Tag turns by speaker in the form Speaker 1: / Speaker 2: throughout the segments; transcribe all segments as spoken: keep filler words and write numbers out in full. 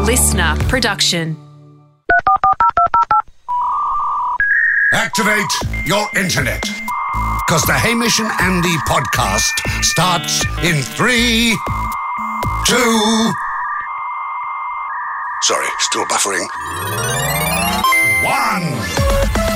Speaker 1: listener production.
Speaker 2: Activate your internet, because the Hamish and Andy podcast starts in three, two... Sorry, still buffering. One.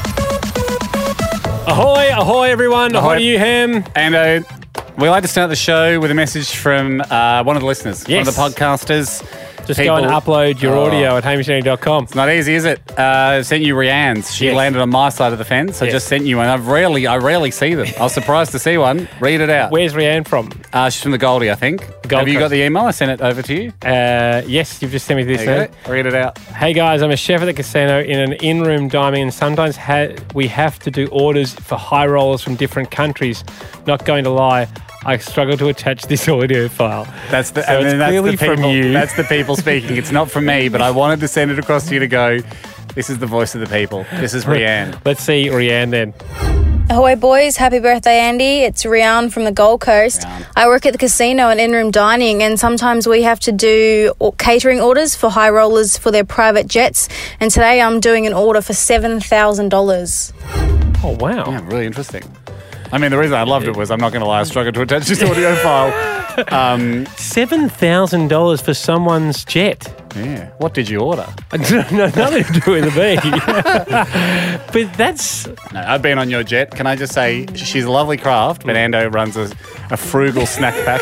Speaker 3: Ahoy, ahoy, everyone. Ahoy,
Speaker 4: Ahoy.
Speaker 3: to you, Ham.
Speaker 4: And uh, we like to start the show with a message from uh, one of the listeners,
Speaker 3: Yes.
Speaker 4: one of the podcasters.
Speaker 3: Just
Speaker 4: People-
Speaker 3: go and upload your
Speaker 4: Oh.
Speaker 3: audio at hamish andy dot com.
Speaker 4: It's not easy, is it? Uh, sent you Rianne's. She
Speaker 3: Yes.
Speaker 4: landed on my side of the fence. I
Speaker 3: Yes.
Speaker 4: just sent you one. I've rarely, I rarely see them. I was surprised to see one. Read it out.
Speaker 3: Where's Rianne from?
Speaker 4: Uh, she's from the Goldie, I think.
Speaker 3: Gold
Speaker 4: Have you got
Speaker 3: Coast.
Speaker 4: the email? I sent it over to you.
Speaker 3: Uh, yes, you've just sent me this.
Speaker 4: There you
Speaker 3: now.
Speaker 4: go. Read it out.
Speaker 3: Hey guys, I'm a chef at the casino in an in-room dining, and sometimes ha- we have to do orders for high rollers from different countries. Not going to lie, I struggle to attach this audio file.
Speaker 4: That's the,
Speaker 3: So
Speaker 4: and
Speaker 3: it's
Speaker 4: then that's
Speaker 3: clearly
Speaker 4: the
Speaker 3: from
Speaker 4: people,
Speaker 3: you.
Speaker 4: That's the people speaking. It's not from me, but I wanted to send it across to you to go, this is the voice of the people. This is Rianne.
Speaker 3: Let's see Rianne then.
Speaker 5: Ahoy boys, happy birthday Andy. It's Rianne from the Gold Coast.
Speaker 4: Rianne.
Speaker 5: I work at the casino and in-room dining, and sometimes we have to do o- catering orders for high rollers for their private jets, and today I'm doing an order for seven thousand dollars.
Speaker 3: Oh, wow.
Speaker 4: Yeah, really interesting. I mean, the reason I loved it was, I'm not going to lie, I struggled to attach this audio file. Um,
Speaker 3: seven thousand dollars for someone's jet.
Speaker 4: yeah. What did you order?
Speaker 3: No, nothing to do with me. But that's...
Speaker 4: No, I've been on your jet. Can I just say, she's a lovely craft, but Ando runs a, a frugal snack pack.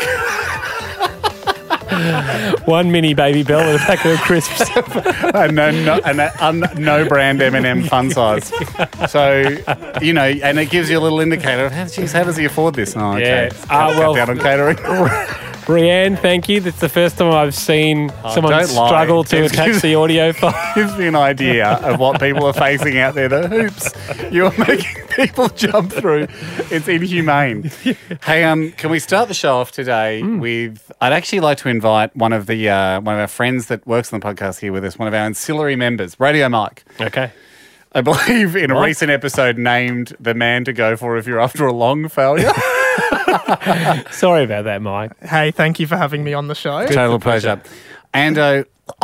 Speaker 3: One mini Baby Bell with a pack of crisps.
Speaker 4: and no, no, and a un, no brand M and M fun size. So, you know, and it gives you a little indicator of, how, geez, how does he afford this? Oh, okay.
Speaker 3: Yeah.
Speaker 4: Cut,
Speaker 3: Ah,
Speaker 4: cut
Speaker 3: well-
Speaker 4: down on catering.
Speaker 3: Rianne, thank you. That's the first time I've seen someone
Speaker 4: don't lie.
Speaker 3: struggle to
Speaker 4: Excuse
Speaker 3: attach the audio file.
Speaker 4: Gives me an idea of what people are facing out there. The hoops you're making people jump through. It's inhumane. Hey, um, can we start the show off today with? I'd actually like to invite one of the uh, one of our friends that works on the podcast here with us, one of our ancillary members, Radio Mike.
Speaker 3: Okay.
Speaker 4: I believe in a
Speaker 3: Mike?
Speaker 4: recent episode named the man to go for if you're after a long failure.
Speaker 3: Sorry about that, Mike.
Speaker 6: Hey, thank you for having me on the show.
Speaker 4: Total pleasure. And uh,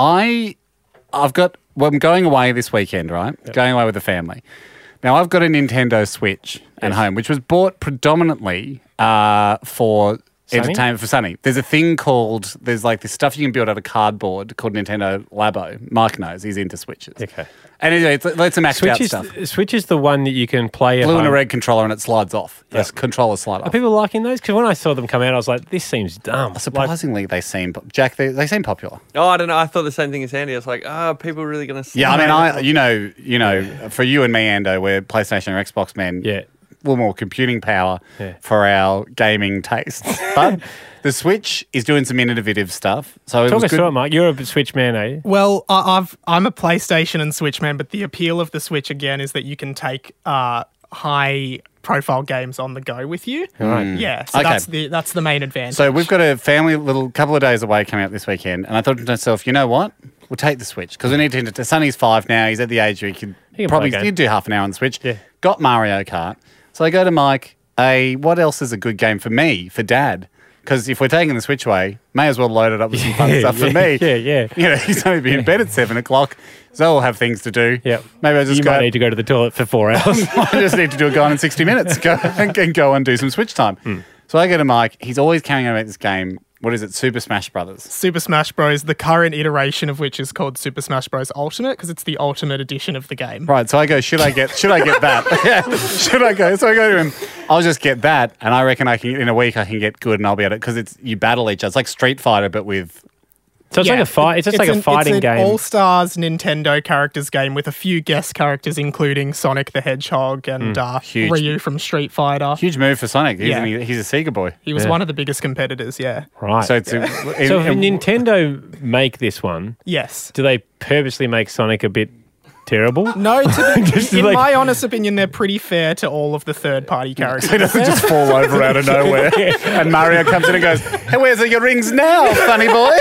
Speaker 4: I, I've got. Well, I'm going away this weekend, right? Going away with the family. Now I've got a Nintendo Switch at home, which was bought predominantly uh, for
Speaker 3: Sunny?
Speaker 4: entertainment for Sunny. There's a thing called. There's like this stuff you can build out of cardboard called Nintendo Labo. Mike knows he's into Switches.
Speaker 3: Okay.
Speaker 4: And anyway, it's, it's a maxed
Speaker 3: Switch
Speaker 4: out
Speaker 3: is,
Speaker 4: stuff.
Speaker 3: Switch is the one that you can play at
Speaker 4: Blue and a
Speaker 3: home.
Speaker 4: red controller, and it slides off. The
Speaker 3: Yep.
Speaker 4: controller slide
Speaker 3: Are
Speaker 4: off.
Speaker 3: people liking those? Because when I saw them come out, I was like, this seems dumb. Like,
Speaker 4: Surprisingly, they seem Jack. They, they seem popular.
Speaker 7: Oh, I don't know. I thought the same thing as Andy. I was like, oh, are people really going to...
Speaker 4: Yeah, I mean, I you know, you know, for you and me, Ando, we're PlayStation or Xbox men.
Speaker 3: yeah.
Speaker 4: A little more computing power
Speaker 3: Yeah.
Speaker 4: for our gaming tastes. But the Switch is doing some innovative stuff. So it
Speaker 3: Talk
Speaker 4: was
Speaker 3: us
Speaker 4: good.
Speaker 3: through it, Mike. You're a Switch man, are you?
Speaker 6: Well, I, I've I'm a PlayStation and Switch man, but the appeal of the Switch again is that you can take uh, high profile games on the go with you.
Speaker 3: Right.
Speaker 6: Yeah, so
Speaker 4: Okay.
Speaker 6: that's the that's the main advantage.
Speaker 4: So we've got a family little couple of days away coming up this weekend, and I thought to myself, you know what? We'll take the Switch because we need to. to Sonny's five now. He's at the age where he could
Speaker 3: He can
Speaker 4: probably
Speaker 3: play a game.
Speaker 4: he'd do half an hour on the Switch.
Speaker 3: Yeah.
Speaker 4: Got Mario Kart. So I go to Mike. Hey, what else is a good game for me, for Dad? Because if we're taking the Switch away, may as well load it up with some fun
Speaker 3: Yeah,
Speaker 4: stuff for
Speaker 3: yeah,
Speaker 4: me.
Speaker 3: yeah, yeah.
Speaker 4: You know, he's only been in bed at seven o'clock, so we'll have things to do.
Speaker 3: Yep.
Speaker 4: Maybe I just
Speaker 3: You
Speaker 4: go.
Speaker 3: might need to go to the toilet for four hours.
Speaker 4: I just need to do a Gone in sixty minutes. Go and, and go and do some Switch time.
Speaker 3: Hmm.
Speaker 4: So I go to Mike. He's always carrying on about this game. What is it? Super Smash Brothers.
Speaker 6: Super Smash Bros, the current iteration of which is called Super Smash Bros Ultimate because it's the ultimate edition of the game.
Speaker 4: Right. So I go. Should I get? Should I get that? Yeah. Should I go? So I go to him. I'll just get that, and I reckon I can in a week I can get good, and I'll be able to because it's you battle each other. It's like Street Fighter, but with.
Speaker 3: So it's like a fight. It's just like
Speaker 6: an,
Speaker 3: a fighting
Speaker 6: it's an
Speaker 3: game.
Speaker 6: all-stars Nintendo characters game with a few guest characters, including Sonic the Hedgehog and uh,
Speaker 4: Huge.
Speaker 6: Ryu from Street Fighter.
Speaker 4: Huge move for Sonic. He's,
Speaker 6: Yeah.
Speaker 4: an, he's a Sega boy.
Speaker 6: He was
Speaker 3: Yeah.
Speaker 6: one of the biggest competitors. Yeah.
Speaker 3: Right.
Speaker 4: So it's a,
Speaker 3: so
Speaker 4: it-
Speaker 3: if
Speaker 4: it-
Speaker 3: Nintendo make this one,
Speaker 6: Yes.
Speaker 3: do they purposely make Sonic a bit terrible?
Speaker 6: No, to
Speaker 3: Just
Speaker 6: the, in
Speaker 3: like-
Speaker 6: my honest opinion, they're pretty fair to all of the third-party characters.
Speaker 4: He doesn't just fall over out of nowhere. And Mario comes in and goes, hey, where's your rings now, funny boy?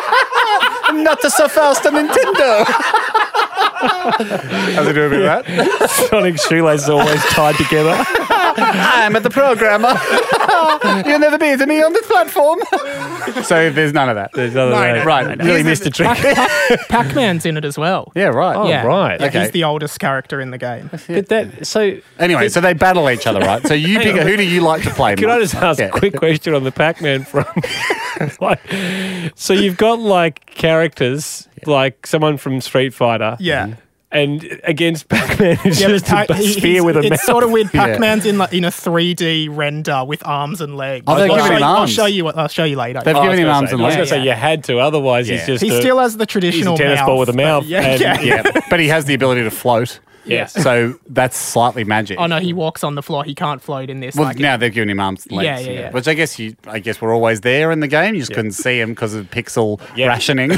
Speaker 4: Not so fast on Nintendo. How's he doing with that?
Speaker 3: Sonic's shoelaces are always tied together.
Speaker 4: I'm at the programmer. You'll never beat me on this platform. So there's none of that.
Speaker 3: There's other
Speaker 6: No,
Speaker 3: way.
Speaker 6: no,
Speaker 4: Right.
Speaker 6: no, no.
Speaker 3: Really
Speaker 6: He's
Speaker 3: missed a trick.
Speaker 6: Pac- Pac-Man's in it as well.
Speaker 4: Yeah, right.
Speaker 3: Oh,
Speaker 6: yeah.
Speaker 3: right.
Speaker 6: Yeah,
Speaker 4: Okay.
Speaker 6: He's the oldest character in the game.
Speaker 3: But that so.
Speaker 4: Anyway, so they battle each other, right? So you pick who do you like to play?
Speaker 3: Can I
Speaker 4: Mike?
Speaker 3: just ask
Speaker 4: Yeah.
Speaker 3: a quick question on the Pac-Man from? like, so you've got like characters, like someone from Street Fighter,
Speaker 6: Yeah.
Speaker 3: and against Pac-Man, it's
Speaker 6: Yeah,
Speaker 3: just
Speaker 6: but
Speaker 3: a
Speaker 6: Pac- he-
Speaker 3: sphere
Speaker 6: he's-
Speaker 3: with a
Speaker 6: it's
Speaker 3: mouth.
Speaker 6: sort of weird.
Speaker 4: Yeah.
Speaker 6: Pac-Man's in like in a three D render with arms and legs.
Speaker 4: Oh, they're
Speaker 6: I'll,
Speaker 4: giving
Speaker 6: show
Speaker 4: him
Speaker 6: you, I'll
Speaker 4: arms.
Speaker 6: show you. I'll show you later.
Speaker 4: They've
Speaker 3: Oh, I
Speaker 4: given
Speaker 3: was
Speaker 4: him
Speaker 3: gonna
Speaker 4: arms
Speaker 3: say-
Speaker 4: and
Speaker 3: I was
Speaker 4: legs.
Speaker 3: going to say you had to, otherwise
Speaker 4: Yeah.
Speaker 3: he's just
Speaker 6: He
Speaker 3: a,
Speaker 6: still has the
Speaker 3: he's a
Speaker 6: traditional
Speaker 3: tennis
Speaker 6: mouth,
Speaker 3: ball with a
Speaker 6: but
Speaker 3: mouth.
Speaker 6: Yeah,
Speaker 3: and-
Speaker 6: yeah.
Speaker 4: Yeah, but he has the ability to float.
Speaker 3: Yes.
Speaker 4: So that's slightly magic.
Speaker 6: Oh no, he walks on the floor. He can't float in this.
Speaker 4: Well,
Speaker 6: like,
Speaker 4: now they've given him arms and legs.
Speaker 6: Yeah, yeah, yeah.
Speaker 4: Which I guess you, I guess we're always there in the game. You just couldn't see him because of pixel
Speaker 3: Yeah.
Speaker 4: rationing.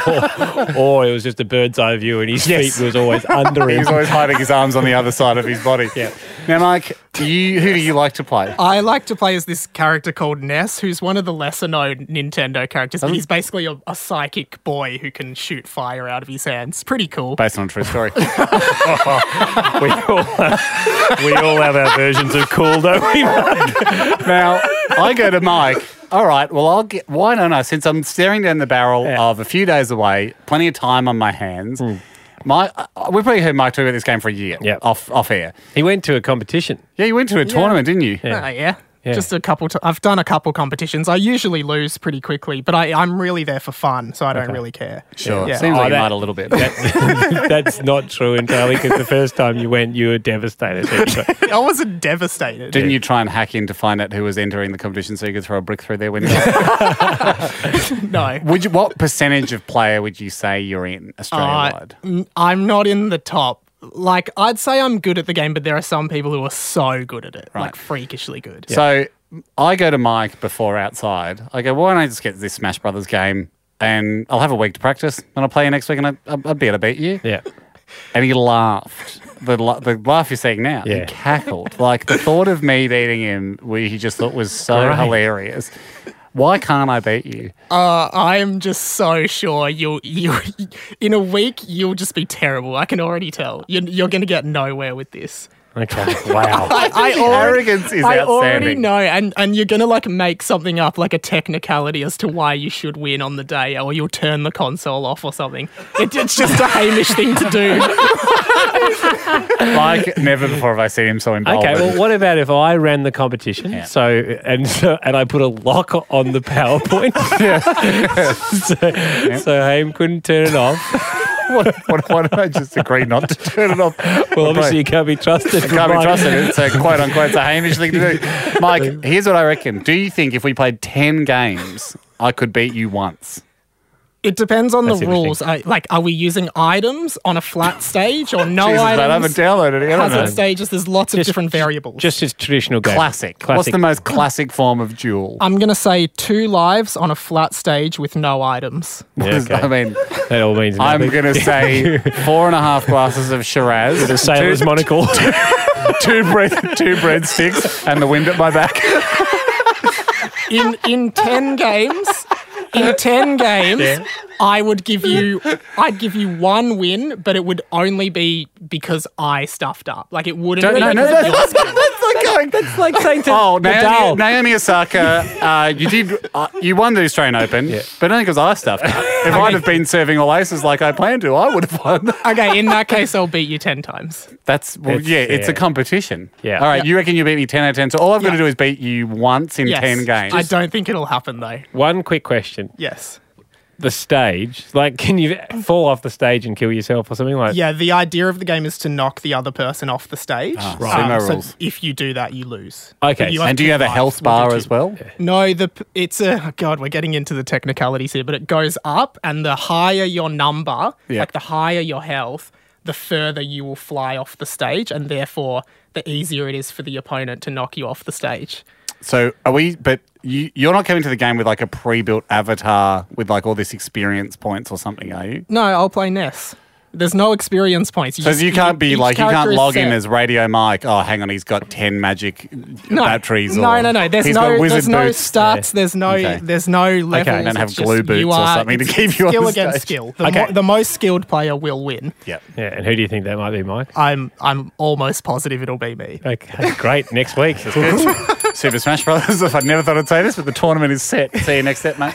Speaker 3: Or it was just a bird's eye view, and his
Speaker 4: Yes.
Speaker 3: feet was always under
Speaker 4: He
Speaker 3: him.
Speaker 4: was always hiding his arms on the other side of his body.
Speaker 3: Yeah.
Speaker 4: Now, Mike, you, who do you like to play?
Speaker 6: I like to play as this character called Ness, who's one of the lesser known Nintendo characters, but he's basically a, a psychic boy who can shoot fire out of his hands. Pretty cool.
Speaker 4: Based on a true story.
Speaker 3: we, all, we all have our versions of cool, don't we?
Speaker 4: Now, I go to Mike. All right, well, I'll get. Why don't I? Since I'm staring down the barrel
Speaker 3: Yeah.
Speaker 4: of a few days away, plenty of time on my hands. My, uh, we've probably heard Mike talk about this game for a year.
Speaker 3: Yep.
Speaker 4: Off off air.
Speaker 3: He went to a competition.
Speaker 4: Yeah, you went to a tournament, didn't you?
Speaker 3: Yeah.
Speaker 6: Uh, yeah.
Speaker 3: Yeah.
Speaker 6: Just a couple. T- I've done a couple competitions. I usually lose pretty quickly, but I, I'm really there for fun, so I don't really care.
Speaker 4: Sure.
Speaker 6: Yeah.
Speaker 4: Seems
Speaker 3: Oh,
Speaker 4: like you
Speaker 3: that-
Speaker 4: might a little bit.
Speaker 3: That's not true entirely, because the first time you went, you were devastated.
Speaker 6: I wasn't devastated.
Speaker 4: Didn't you try and hack in to find out who was entering the competition so you could throw a brick through their window?
Speaker 6: No.
Speaker 4: Would you? What percentage of player would you say you're in Australia-wide?
Speaker 6: Uh, n- I'm not in the top. Like, I'd say I'm good at the game, but there are some people who are so good at it, like freakishly good.
Speaker 4: So I go to Mike before outside. I go, why don't I just get this Smash Brothers game and I'll have a week to practice and I'll play you next week and I, I'll, I'll be able to beat you.
Speaker 3: Yeah.
Speaker 4: And he laughed. The, la- the laugh you're seeing now.
Speaker 3: Yeah.
Speaker 4: He cackled. Like the thought of me beating him, we, he just thought was so
Speaker 3: Right.
Speaker 4: hilarious. Why can't I beat you?
Speaker 6: Uh, I am just so sure you'll you in a week you'll just be terrible. I can already tell. You're, you're going to get nowhere with this.
Speaker 3: Okay. Wow.
Speaker 6: I, I
Speaker 4: The
Speaker 6: already,
Speaker 4: arrogance is
Speaker 6: I already
Speaker 4: outstanding.
Speaker 6: know, and, and you're gonna like make something up, like a technicality as to why you should win on the day, or you'll turn the console off or something. It, it's just a Hamish thing to do.
Speaker 4: Like never before have I seen him so emboldened.
Speaker 3: Okay, well, what about if I ran the competition?
Speaker 4: Yeah.
Speaker 3: So and so, and I put a lock on the PowerPoint, so, so Haim couldn't turn it off.
Speaker 4: what, what, why don't I just agree not to turn it off?
Speaker 3: Well, obviously you can't be trusted.
Speaker 4: It can't be
Speaker 3: Mike.
Speaker 4: trusted. It's a quote unquote, it's a Hamish thing to do. Mike, here's what I reckon. Do you think if we played ten games, I could beat you once?
Speaker 6: It depends on
Speaker 3: That's
Speaker 6: the
Speaker 3: interesting.
Speaker 6: rules. I, like, are we using items on a flat stage or no
Speaker 4: Jesus,
Speaker 6: items?
Speaker 4: I haven't downloaded it. I don't know.
Speaker 6: Hazard stages. There's lots of
Speaker 3: Just-
Speaker 6: different variables.
Speaker 3: Just his traditional game.
Speaker 4: Classic. What's
Speaker 3: Classic.
Speaker 4: the most classic form of duel?
Speaker 6: I'm gonna say two lives on a flat stage with no items.
Speaker 3: Yeah, okay.
Speaker 4: I mean,
Speaker 3: That all means nothing.
Speaker 4: I'm going to say four and a half glasses of Shiraz,
Speaker 3: the sailor's
Speaker 4: two,
Speaker 3: monocle.
Speaker 4: two, bread, two breadsticks, and the wind at my back.
Speaker 6: In in ten games, in ten games,
Speaker 3: Yeah.
Speaker 6: I would give you, I'd give you one win, but it would only be because I stuffed up. Like it wouldn't.
Speaker 4: Don't,
Speaker 6: be
Speaker 4: no, no,
Speaker 6: because of
Speaker 4: that's,
Speaker 6: your
Speaker 4: that's, that's like going.
Speaker 3: It's like saying to
Speaker 4: Oh, Naomi,
Speaker 3: Nadal.
Speaker 4: Naomi Osaka, uh, you did, uh, you won the Australian Open, but only because I stuffed up. If I'd have been serving all aces like I planned to, I would have won.
Speaker 6: Okay, in that case, I'll beat you ten times.
Speaker 4: That's, well,
Speaker 3: It's-
Speaker 4: yeah, it's a
Speaker 3: yeah.
Speaker 4: competition.
Speaker 3: Yeah.
Speaker 4: All right,
Speaker 6: Yeah.
Speaker 4: you reckon you beat me ten out of ten, so all I've got to
Speaker 6: Yeah.
Speaker 4: do is beat you once in
Speaker 6: Yes.
Speaker 4: ten games.
Speaker 6: I don't think it'll happen though.
Speaker 3: One quick question.
Speaker 6: Yes.
Speaker 3: The stage, like, can you fall off the stage and kill yourself or something like?
Speaker 6: Yeah, the idea of the game is to knock the other person off the stage.
Speaker 4: Ah,
Speaker 3: right.
Speaker 4: sumo
Speaker 6: so
Speaker 4: rules.
Speaker 6: if you do that, you lose.
Speaker 3: Okay,
Speaker 6: But
Speaker 4: And do you
Speaker 6: two
Speaker 4: have a
Speaker 6: lives.
Speaker 4: health
Speaker 6: We'll do
Speaker 4: bar
Speaker 6: two.
Speaker 4: as well?
Speaker 6: No, the p- it's a oh God. We're getting into the technicalities here, but it goes up, and the higher your number,
Speaker 4: Yeah.
Speaker 6: like the higher your health, the further you will fly off the stage, and therefore the easier it is for the opponent to knock you off the stage.
Speaker 4: So are we, but you, you're not coming to the game with like a pre-built avatar with like all this experience points or something, are you?
Speaker 6: No, I'll play Ness. There's no experience points.
Speaker 4: So you can't be
Speaker 6: each
Speaker 4: like, you
Speaker 6: character
Speaker 4: can't
Speaker 6: is
Speaker 4: log in
Speaker 6: set.
Speaker 4: as Radio Mike. Oh, hang on, he's got ten magic
Speaker 6: no,
Speaker 4: batteries.
Speaker 6: No,
Speaker 4: or
Speaker 6: no, no. There's
Speaker 4: he's
Speaker 6: no,
Speaker 4: got wizard
Speaker 6: there's no
Speaker 4: boots.
Speaker 6: stats. There's no,
Speaker 4: Okay.
Speaker 6: there's no levels.
Speaker 3: Okay.
Speaker 4: Don't have
Speaker 6: It's just
Speaker 4: glue boots
Speaker 6: you
Speaker 4: or
Speaker 6: are-
Speaker 4: something to
Speaker 6: it's
Speaker 4: keep you on
Speaker 6: skill
Speaker 4: the
Speaker 6: against
Speaker 4: stage.
Speaker 6: skill. The,
Speaker 4: Okay.
Speaker 6: mo- the most skilled player will win.
Speaker 4: Yep.
Speaker 3: Yeah, and who do you think that might be, Mike?
Speaker 6: I'm, I'm almost positive it'll be me.
Speaker 3: Okay, great. Next week.
Speaker 4: Super Smash Brothers. If I'd never thought I'd say this, but the tournament is set. See you next set, mate.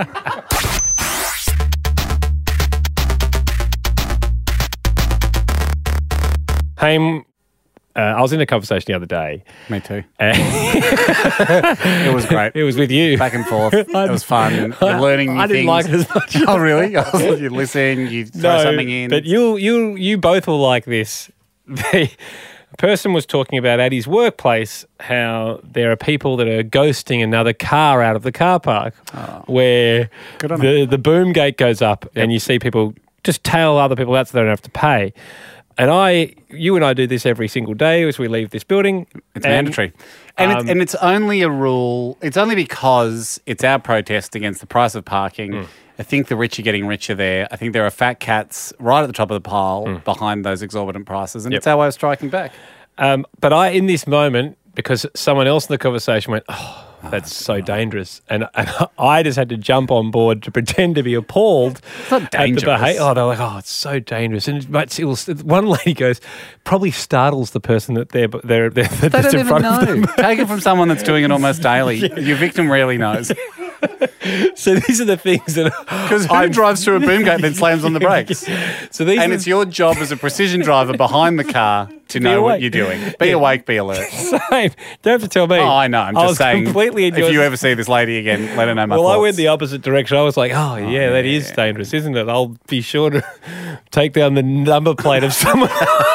Speaker 3: Haim, uh, I was in a conversation the other day.
Speaker 4: Me too.
Speaker 3: And
Speaker 4: It was great.
Speaker 3: it was with you.
Speaker 4: Back and forth. It was fun. You're learning new
Speaker 3: I didn't
Speaker 4: things.
Speaker 3: like it as much.
Speaker 4: Oh, really? You listen, you throw something in.
Speaker 3: But you, you, you both will like this. The person was talking about at his workplace how there are people that are ghosting another car out of the car park, where
Speaker 4: Good on
Speaker 3: the the boom gate goes up and you see people just tail other people out so they don't have to pay. And I, you and I do this every single day as we leave this building.
Speaker 4: It's
Speaker 3: And,
Speaker 4: mandatory. And,
Speaker 3: um,
Speaker 4: it's, and it's only a rule, it's only because it's our protest against the price of parking.
Speaker 3: Mm.
Speaker 4: I think the rich are getting richer there. I think there are fat cats right at the top of the pile behind those exorbitant prices. And
Speaker 3: Mm. Yep.
Speaker 4: it's our way of striking back.
Speaker 3: Um, but I, in this moment, because someone else in the conversation went, oh, that's so dangerous. And, and I just had to jump on board to pretend to be appalled. It's
Speaker 4: not dangerous.
Speaker 3: Oh, they're like, oh, it's so dangerous. And but it was, one lady goes, probably startles the person that they're, they're, they're
Speaker 4: They
Speaker 3: that's
Speaker 4: don't
Speaker 3: in
Speaker 4: even
Speaker 3: front of them.
Speaker 4: know. Take it from someone that's doing it almost daily. Your victim rarely knows.
Speaker 3: So these are the things that
Speaker 4: Because who drives through a boom gate and then slams on the brakes?
Speaker 3: So these
Speaker 4: And
Speaker 3: are,
Speaker 4: it's your job as a precision driver behind the car to know what
Speaker 3: awake.
Speaker 4: you're doing. Be
Speaker 3: Yeah.
Speaker 4: awake, be alert.
Speaker 3: same. Don't have to tell me.
Speaker 4: Oh, I know. I'm
Speaker 3: I
Speaker 4: just
Speaker 3: was
Speaker 4: saying.
Speaker 3: completely in
Speaker 4: if
Speaker 3: your-
Speaker 4: you ever see this lady again, let her know my
Speaker 3: Well,
Speaker 4: thoughts.
Speaker 3: I went the opposite direction. I was like, oh, yeah, that is
Speaker 4: yeah.
Speaker 3: dangerous, isn't it? I'll be sure to take down the number plate of someone.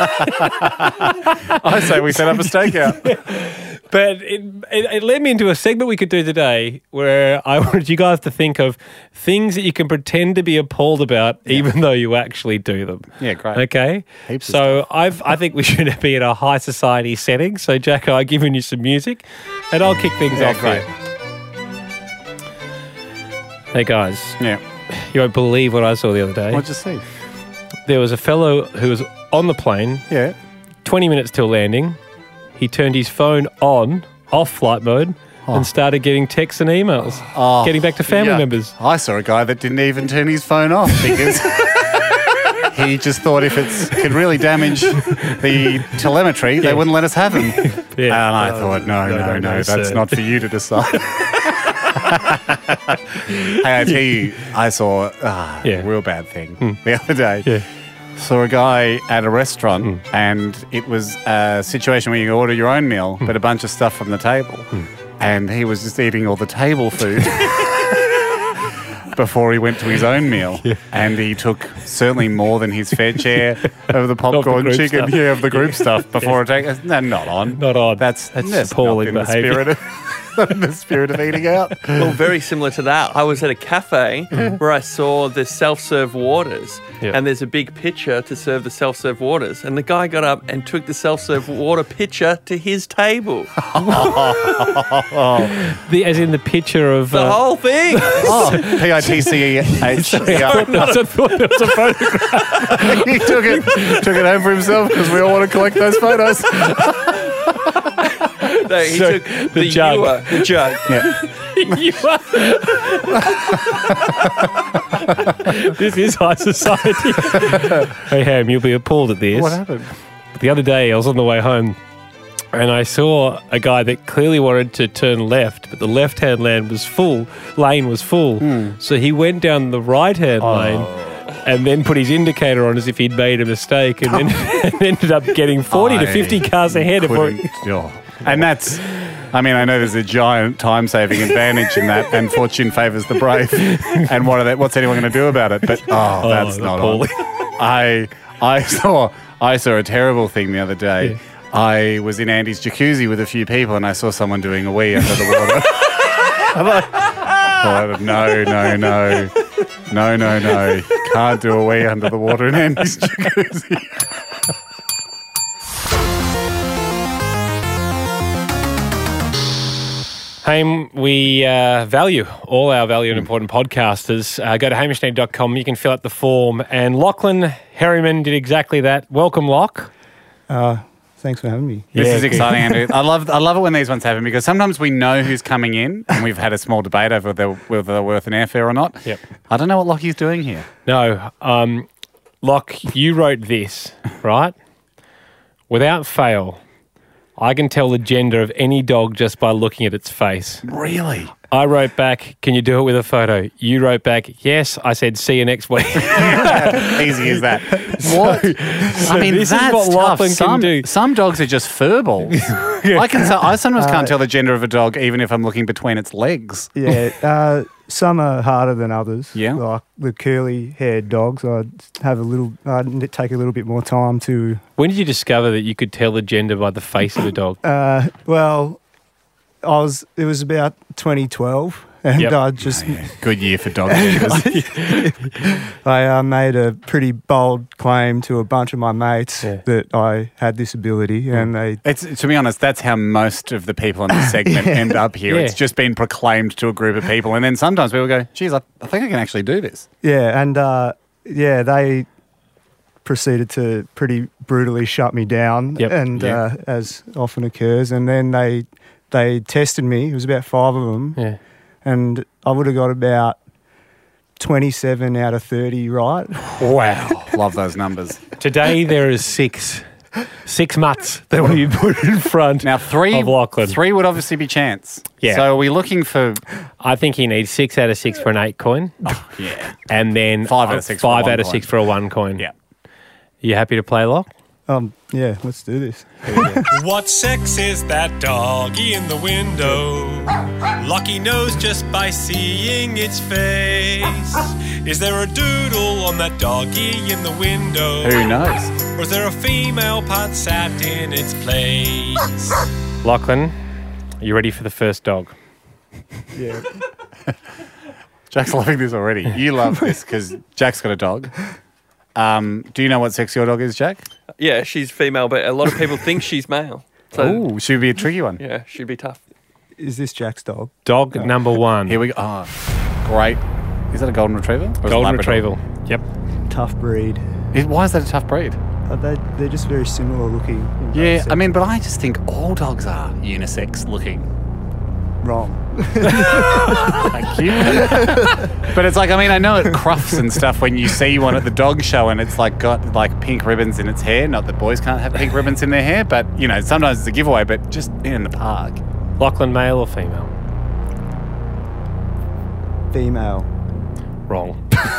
Speaker 4: I say we set up a stakeout.
Speaker 3: But it, it, it led me into a segment we could do today where I wanted you guys to think of things that you can pretend to be appalled about even though you actually do them.
Speaker 4: Yeah, great.
Speaker 3: Okay?
Speaker 4: Heaps of
Speaker 3: so I've, I think we should be in a high society setting. So, Jacko, I've given you some music and I'll kick things
Speaker 4: Yeah,
Speaker 3: off
Speaker 4: great.
Speaker 3: here. Hey, guys,
Speaker 4: Yeah.
Speaker 3: you won't believe what I saw the other day.
Speaker 4: What'd you see?
Speaker 3: There was a fellow who was on the plane,
Speaker 4: Yeah.
Speaker 3: twenty minutes till landing. He turned his phone on, off flight mode, and started getting texts and emails,
Speaker 4: Oh,
Speaker 3: getting back to family
Speaker 4: yeah.
Speaker 3: members.
Speaker 4: I saw a guy that didn't even turn his phone off because he just thought if it could really damage the telemetry, they wouldn't let us have him.
Speaker 3: Yeah.
Speaker 4: And I
Speaker 3: Oh,
Speaker 4: thought, no, no, no,
Speaker 3: no,
Speaker 4: that's
Speaker 3: sir.
Speaker 4: not for you to decide. Hey, I tell you, I saw ah,
Speaker 3: Yeah.
Speaker 4: a real bad thing the other day.
Speaker 3: Yeah.
Speaker 4: Saw a guy at a restaurant and it was a situation where you order your own meal, but a bunch of stuff from the table. And he was just eating all the table food before he went to his own meal. And he took certainly more than his fair share of the popcorn
Speaker 3: group
Speaker 4: chicken,
Speaker 3: stuff.
Speaker 4: yeah, of the group stuff before it takes. No, not on.
Speaker 3: Not on.
Speaker 4: That's,
Speaker 3: That's
Speaker 4: that's
Speaker 3: appalling
Speaker 4: not in
Speaker 3: behaviour.
Speaker 4: the spirit of, not in the spirit of eating out.
Speaker 7: Well, very similar to that. I was at a cafe where I saw the self-serve waters,
Speaker 3: Yeah.
Speaker 7: and there's a big pitcher to serve the self-serve waters, and the guy got up and took the self-serve water pitcher to his table.
Speaker 3: The, as in the picture of.
Speaker 7: The
Speaker 3: uh,
Speaker 7: whole thing.
Speaker 4: Oh, P I T C E H.
Speaker 3: I thought it was a photograph.
Speaker 4: He took it, took it home for himself because we all want to collect those photos.
Speaker 7: No, he
Speaker 3: So,
Speaker 7: took
Speaker 3: the
Speaker 7: the,
Speaker 3: jug.
Speaker 7: ewer, the jug.
Speaker 3: You are- this is high society. Hey, Ham, you'll be appalled at this.
Speaker 4: What happened?
Speaker 3: The other day, I was on the way home and I saw a guy that clearly wanted to turn left, but the left-hand lane was full. Lane was full. So he went down the right-hand lane and then put his indicator on as if he'd made a mistake and then and ended up getting forty to
Speaker 4: I
Speaker 3: fifty cars ahead of where
Speaker 4: couldn't- oh. And that's, I mean, I know there's a giant time-saving advantage in that, and fortune favours the brave. And what are they, what's anyone going to do about it? But oh, that's not on.
Speaker 3: appalling.
Speaker 4: I I saw I saw a terrible thing the other day.
Speaker 3: Yeah.
Speaker 4: I was in Andy's jacuzzi with a few people, and I saw someone doing a wee under the water. I'm like, oh, no, no, no, no, no, no! Can't do a wee under the water in Andy's jacuzzi.
Speaker 3: Haim, we uh, value all our value and important podcasters. Uh, go to hamish and andy dot com. You can fill out the form. And Lachlan Harriman did exactly that. Welcome, Loch.
Speaker 1: Uh, thanks for having me.
Speaker 4: This
Speaker 3: Yeah,
Speaker 4: is
Speaker 3: good.
Speaker 4: exciting, Andrew. I love I love it when these ones happen because sometimes we know who's coming in and we've had a small debate over whether, whether they're worth an airfare or not.
Speaker 3: Yep.
Speaker 4: I don't know what Lockie's doing here.
Speaker 3: No, um, Loch, you wrote this, right? Without fail, I can tell the gender of any dog just by looking at its face.
Speaker 4: Really?
Speaker 3: I wrote back, can you do it with a photo? You wrote back, yes. I said, see you next week.
Speaker 4: Easy as that. What? I mean,
Speaker 3: this is
Speaker 4: that's
Speaker 3: what
Speaker 4: tough.
Speaker 3: Lachlan can
Speaker 4: Some,
Speaker 3: do.
Speaker 4: some dogs are just furballs. I can. Tell, I sometimes can't tell the gender of a dog even if I'm looking between its legs.
Speaker 1: Yeah, uh, some are harder than others.
Speaker 4: Yeah.
Speaker 1: Like the curly-haired dogs, I'd have a little, I'd take a little bit more time to.
Speaker 3: When did you discover that you could tell the gender by the face of a dog?
Speaker 1: Uh, well, I was. It was about twenty twelve, and
Speaker 3: Yep.
Speaker 1: I just
Speaker 4: Good year for dog genders.
Speaker 1: I uh, made a pretty bold claim to a bunch of my mates
Speaker 3: Yeah.
Speaker 1: that I had this ability, and they.
Speaker 4: It's, to be honest, that's how most of the people in this segment end up here.
Speaker 3: Yeah.
Speaker 4: It's just been proclaimed to a group of people, and then sometimes people go, "Geez, I, I think I can actually do this."
Speaker 1: Yeah, and uh, yeah, they proceeded to pretty brutally shut me down,
Speaker 3: Yep.
Speaker 1: and
Speaker 4: Yeah.
Speaker 1: uh, as often occurs, and then they they tested me. It was about five of them,
Speaker 3: Yeah.
Speaker 1: and I would have got about twenty-seven out of thirty right.
Speaker 3: Wow.
Speaker 4: Love those numbers.
Speaker 3: Today there is six. Six mutts that we put in front
Speaker 4: Now, three,
Speaker 3: of Lachlan.
Speaker 4: three would obviously be chance.
Speaker 3: Yeah.
Speaker 4: So are we looking for?
Speaker 3: I think he needs six out of six for an eight coin.
Speaker 4: Yeah.
Speaker 3: And then
Speaker 4: Five out of six for a
Speaker 3: five
Speaker 4: one
Speaker 3: out of
Speaker 4: coin.
Speaker 3: six for a one coin.
Speaker 4: Yeah.
Speaker 3: You happy to play, Loch?
Speaker 1: Um, yeah, let's do this.
Speaker 8: What sex is that doggy in the window? Lucky knows just by seeing its face. Is there a doodle on that doggy in the window?
Speaker 4: Who knows?
Speaker 8: Or is there a female part sat in its place?
Speaker 3: Lachlan, are you ready for the first dog?
Speaker 1: Yeah.
Speaker 4: Jack's loving this already. You love this because Jack's got a dog. Um, do you know what sex your dog is, Jack?
Speaker 7: Yeah, she's female, but a lot of people think she's male. So,
Speaker 4: Oh, should be a tricky one.
Speaker 7: yeah, she'd be tough.
Speaker 1: Is this Jack's dog?
Speaker 3: Dog number one.
Speaker 4: Here we go. Oh, great. Is that a golden retriever? Or is it
Speaker 3: Golden
Speaker 4: Labrador?
Speaker 3: retrieval. Yep.
Speaker 1: Tough breed.
Speaker 4: Is- Why is that a tough breed?
Speaker 1: Uh, they, they're just very similar looking. in both
Speaker 4: Yeah, I
Speaker 1: sexes.
Speaker 4: mean, but I just think all dogs are unisex looking.
Speaker 1: Wrong.
Speaker 4: Thank you. But it's like, I mean, I know at Crufts and stuff when you see one at the dog show and it's like got like pink ribbons in its hair. Not that boys can't have pink ribbons in their hair, but you know, sometimes it's a giveaway, but just in the park.
Speaker 3: Lachlan, male or female?
Speaker 1: Female.
Speaker 3: Wrong.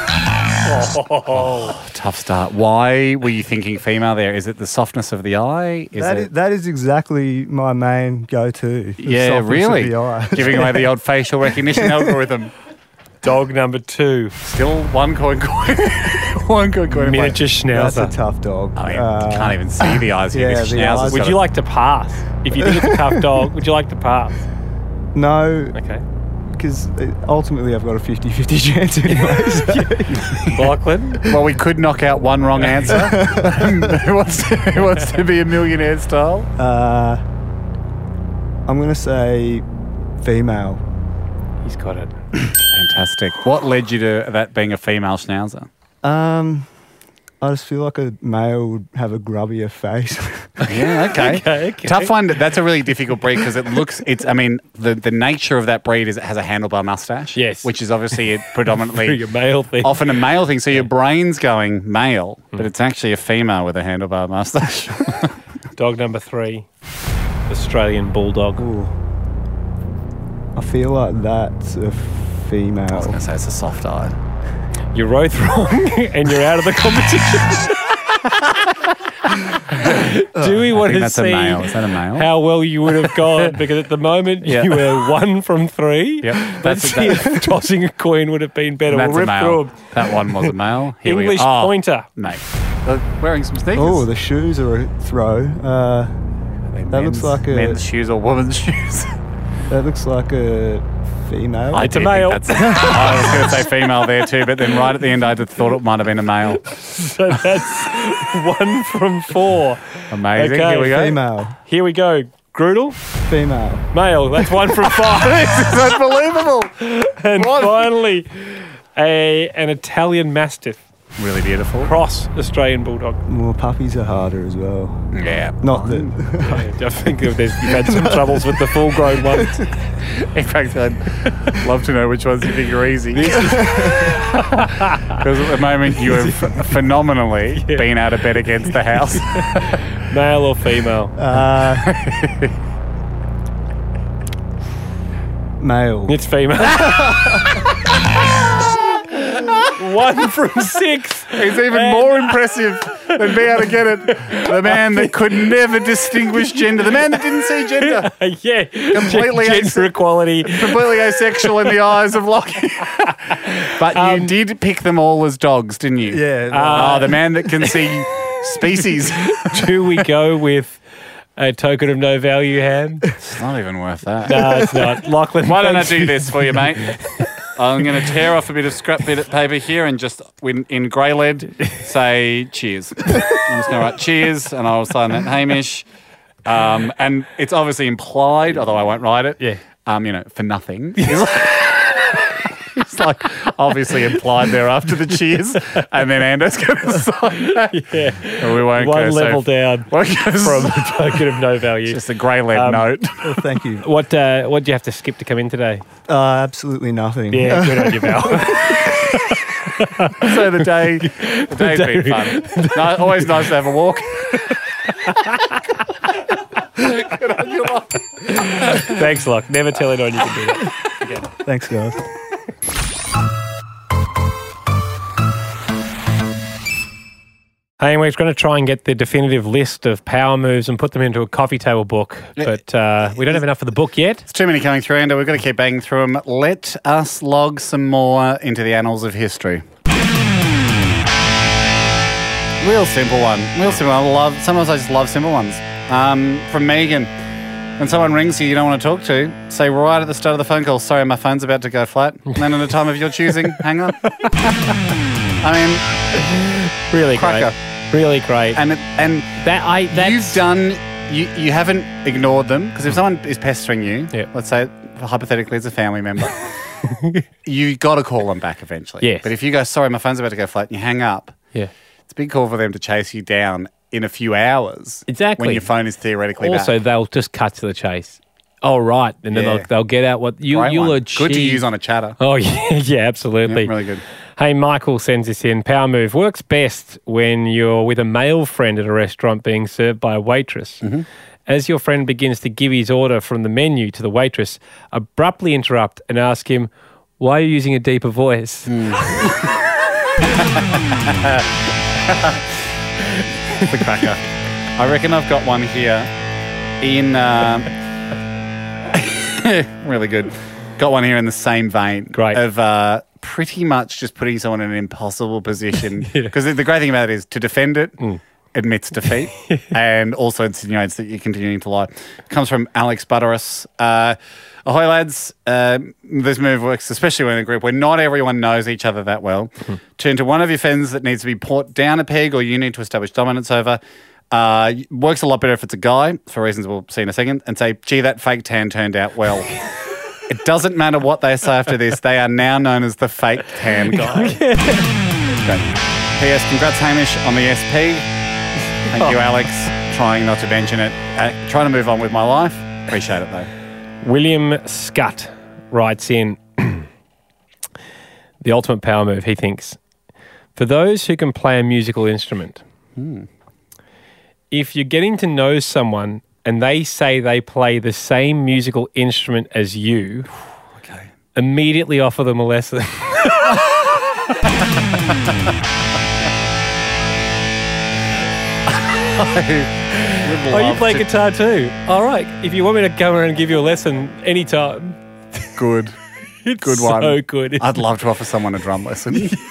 Speaker 4: Tough start. Why were you thinking female there? Is it the softness of the eye? Is
Speaker 1: That
Speaker 4: it
Speaker 1: is, that is exactly my main go-to. the
Speaker 4: Yeah,
Speaker 1: softness of
Speaker 4: really?
Speaker 1: the eye.
Speaker 4: Giving away the old facial recognition algorithm.
Speaker 3: Dog number two.
Speaker 4: Still one coin coin. one coin coin.
Speaker 3: Miniature
Speaker 1: That's a
Speaker 3: schnauzer.
Speaker 1: tough dog.
Speaker 4: I mean,
Speaker 1: Uh,
Speaker 4: you can't even see the eyes here.
Speaker 1: yeah,
Speaker 4: the
Speaker 1: the
Speaker 4: schnauzer's
Speaker 1: eyes-
Speaker 3: Would
Speaker 4: got
Speaker 3: you
Speaker 4: a-
Speaker 3: like to pass? If you think it's a tough dog, would you like to pass?
Speaker 1: No,
Speaker 3: Okay.
Speaker 1: because ultimately I've got a fifty-fifty chance anyways.
Speaker 3: Lachlan?
Speaker 4: Well, we could knock out one wrong answer. who, wants to, who wants to be a millionaire style?
Speaker 1: uh, I'm going to say female.
Speaker 3: He's got it.
Speaker 4: Fantastic. What led you to that being a female schnauzer?
Speaker 1: Um, I just feel like a male would have a grubbier face.
Speaker 4: Yeah, okay.
Speaker 3: Okay, okay.
Speaker 4: Tough one. That's a really difficult breed because it looks, it's, I mean, the, the nature of that breed is it has a handlebar mustache.
Speaker 3: Yes.
Speaker 4: Which is obviously a predominantly
Speaker 3: a male thing.
Speaker 4: often a male thing. So your brain's going male, but it's actually a female with a handlebar mustache.
Speaker 3: Dog number three. Australian Bulldog.
Speaker 1: Ooh. I feel like that's a female.
Speaker 4: I was going to say it's a soft eye.
Speaker 3: You're both wrong and you're out of the competition. Do we
Speaker 4: I
Speaker 3: want
Speaker 4: think
Speaker 3: to
Speaker 4: that's a
Speaker 3: see
Speaker 4: male. Is that a male?
Speaker 3: how well you would have gone? Because at the moment
Speaker 4: Yeah.
Speaker 3: you were one from three.
Speaker 4: Yep.
Speaker 3: Let's
Speaker 4: That's-
Speaker 3: see if tossing a coin would have been better.
Speaker 4: That's
Speaker 3: we'll
Speaker 4: a
Speaker 3: rip through
Speaker 4: male.
Speaker 3: 'em.
Speaker 4: That one was a male. Here we go.
Speaker 3: English
Speaker 4: Oh,
Speaker 3: pointer.
Speaker 4: Mate. Uh, wearing some sneakers.
Speaker 1: Oh, the shoes are a throw. Uh, that looks
Speaker 4: Men's-
Speaker 1: like a-
Speaker 4: men's shoes or women's shoes.
Speaker 1: that looks like a female.
Speaker 4: I
Speaker 3: It's a
Speaker 4: do think
Speaker 3: male.
Speaker 4: that's- I was going to say female there too, but then right at the end I just thought it might have been a male.
Speaker 3: So that's one from four.
Speaker 4: Amazing.
Speaker 3: Okay.
Speaker 4: Here we go.
Speaker 1: Female.
Speaker 3: Here we go. Grudel?
Speaker 1: Female.
Speaker 3: Male. That's one from five.
Speaker 4: It's unbelievable.
Speaker 3: And
Speaker 4: What?
Speaker 3: finally, a an Italian Mastiff.
Speaker 4: Really beautiful.
Speaker 3: Cross Australian Bulldog.
Speaker 1: Well, puppies are harder as well.
Speaker 4: Yeah.
Speaker 1: Not that.
Speaker 3: I think that there's- you've had some troubles with the full-grown ones.
Speaker 4: In fact, I'd love to know which ones you think are easy. Because at the moment you have phenomenally
Speaker 3: Yeah.
Speaker 4: been out of bed against the house.
Speaker 3: Male or female?
Speaker 1: Uh, male.
Speaker 3: It's female. One from six.
Speaker 4: It's even
Speaker 3: And-
Speaker 4: more impressive than being able to get it. The man that could never distinguish gender. The man that didn't see gender.
Speaker 3: Yeah.
Speaker 4: Completely
Speaker 3: Gender
Speaker 4: ex-
Speaker 3: equality.
Speaker 4: Completely asexual in the eyes of Lockie. But you
Speaker 3: Um,
Speaker 4: did pick them all as dogs, didn't you?
Speaker 1: Yeah.
Speaker 4: Oh, the man that can see species.
Speaker 3: Do we go with a token of no value hand?
Speaker 4: It's not even worth that.
Speaker 3: No, it's not. Lachlan,
Speaker 4: Why don't I
Speaker 3: thanks
Speaker 4: do
Speaker 3: for-
Speaker 4: this for you, mate? I'm going to tear off a bit of scrap bit of paper here and just, in, in grey lead, say cheers. I'm just going to write cheers and I'll sign that Hamish. Um, and it's obviously implied, although I won't write it,
Speaker 3: Yeah.
Speaker 4: um, you know, for nothing. It's like obviously implied there after the cheers. And then Ando's going to sign that.
Speaker 3: Yeah.
Speaker 4: And we won't
Speaker 3: One
Speaker 4: go
Speaker 3: level
Speaker 4: so,
Speaker 3: down
Speaker 4: won't go
Speaker 3: from
Speaker 4: so-
Speaker 3: the token of no value.
Speaker 4: just a grey lead
Speaker 3: Um,
Speaker 4: note.
Speaker 1: Well, thank you.
Speaker 3: What uh, what do you have to skip to come in today?
Speaker 1: Uh, absolutely nothing.
Speaker 3: Yeah, good on you, Val.
Speaker 4: So the day, the day's been fun. No, always nice to have a walk. Good on you, Locke.
Speaker 3: Thanks, Locke. Never tell anyone you can do that.
Speaker 1: Thanks, guys.
Speaker 3: Hey, we're going to try and get the definitive list of power moves and put them into a coffee table book, but uh, we don't have enough of the book yet.
Speaker 4: There's too many coming through, Ando. We've got to keep banging through them. Let us log some more into the annals of history. Real simple one. Real simple. I love. Sometimes I just love simple ones. Um, from Megan. When someone rings you, you don't want to talk to, say right at the start of the phone call, "Sorry, my phone's about to go flat." And then at the time of your choosing, hang on. I mean,
Speaker 3: Really
Speaker 4: cracker.
Speaker 3: great. Really great.
Speaker 4: And it, and
Speaker 3: that I that's,
Speaker 4: you've done. You you haven't ignored them because if someone is pestering you,
Speaker 3: Yeah.
Speaker 4: let's say hypothetically it's a family member, you got to call them back eventually.
Speaker 3: Yes.
Speaker 4: But if you go, "Sorry, my phone's about to go flat," and you hang up,
Speaker 3: yeah.
Speaker 4: it's a big call for them to chase you down in a few hours.
Speaker 3: Exactly.
Speaker 4: When your phone is theoretically
Speaker 3: Also,
Speaker 4: back.
Speaker 3: they'll just cut to the chase. Oh, right. And then
Speaker 4: Yeah.
Speaker 3: they'll, they'll get out what you,
Speaker 4: Great
Speaker 3: you'll
Speaker 4: one.
Speaker 3: achieve.
Speaker 4: Good to use on a chatter.
Speaker 3: Oh, yeah, yeah, absolutely.
Speaker 4: Yeah, really good.
Speaker 3: Hey, Michael sends this in. Power move works best when you're with a male friend at a restaurant being served by a waitress.
Speaker 4: Mm-hmm.
Speaker 3: As your friend begins to give his order from the menu to the waitress, abruptly interrupt and ask him, "Why are you using a deeper voice?"
Speaker 4: Mm. The cracker. I reckon I've got one here in... Um, really good. Got one here in the same vein.
Speaker 3: Great.
Speaker 4: Of uh, pretty much just putting someone in an impossible position. Because the great thing about it is to defend it admits defeat and also insinuates that you're continuing to lie. It comes from Alex Butterus. Uh, ahoy, lads. Uh, this move works especially when in a group where not everyone knows each other that well. Turn to one of your friends that needs to be brought down a peg or you need to establish dominance over. Uh, works a lot better if it's a guy, for reasons we'll see in a second, and say, "Gee, that fake tan turned out well." It doesn't matter what they say after this. They are now known as the fake tan guy. Great. P S. Congrats, Hamish, on the S P. Thank you, Alex. Trying not to mention it. Uh, trying to move on with my life. Appreciate it, though.
Speaker 3: William Scutt writes in, the ultimate power move, he thinks, for those who can play a musical instrument, if you're getting to know someone and they say they play the same musical instrument as you,
Speaker 4: Okay.
Speaker 3: immediately offer them a lesson. Oh, you play guitar too? All right. If you want me to come around and give you a lesson anytime,
Speaker 4: Good.
Speaker 3: it's
Speaker 4: Good one.
Speaker 3: so good.
Speaker 4: I'd love to offer someone a drum lesson.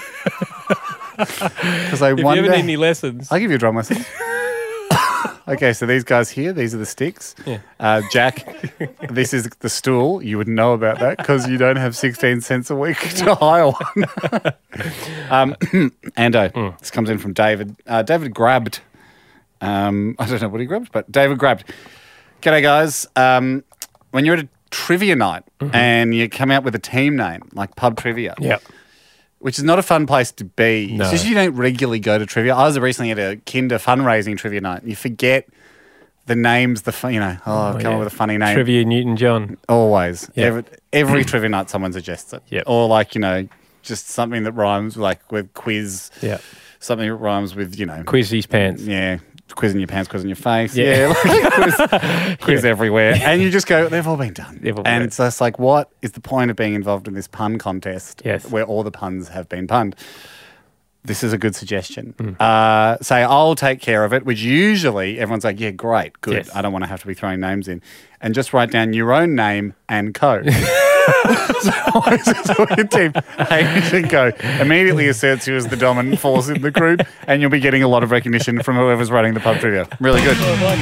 Speaker 4: Because I
Speaker 3: if you
Speaker 4: wonder...
Speaker 3: ever need any lessons,
Speaker 4: I'll give you a drum lesson. Okay, so these guys here, these are the sticks.
Speaker 3: Yeah.
Speaker 4: Uh, Jack, this is the stool. You would know about that because you don't have sixteen cents a week to hire one. um, Ando, this comes in from David. Uh, David grabbed, um, I don't know what he grabbed, but David grabbed. G'day, guys. Um, when you're at a trivia night
Speaker 3: Mm-hmm.
Speaker 4: and you come out with a team name, like pub trivia,
Speaker 3: Yep.
Speaker 4: which is not a fun place to be.
Speaker 3: No.
Speaker 4: Especially if you don't regularly go to trivia. I was recently at a Kinder fundraising trivia night. And you forget the names, the fun, you know, oh, come
Speaker 3: yeah.
Speaker 4: up with a funny name.
Speaker 3: Trivia Newton-John.
Speaker 4: Always.
Speaker 3: Yeah.
Speaker 4: Every, every trivia night someone suggests it.
Speaker 3: Yep.
Speaker 4: Or like, you know, just something that rhymes like with quiz.
Speaker 3: Yeah.
Speaker 4: Something that rhymes with, you know.
Speaker 3: Quiz these pants.
Speaker 4: Yeah. Quiz in your pants, quiz in your face.
Speaker 3: Yeah.
Speaker 4: Yeah. like quiz quiz everywhere. And you just go, they've all been done.
Speaker 3: They've all been
Speaker 4: and
Speaker 3: done.
Speaker 4: it's just like, what is the point of being involved in this pun contest
Speaker 3: Yes.
Speaker 4: where all the puns have been punned? This is a good suggestion.
Speaker 3: Hmm.
Speaker 4: Uh, say, I'll take care of it, which usually everyone's like, yeah, great, good.
Speaker 3: Yes.
Speaker 4: I don't want to have to be throwing names in. And just write down your own name and co. So your team, Hamish and Co, immediately asserts you as the dominant force in the group, and you'll be getting a lot of recognition from whoever's running the pub trivia. Really good.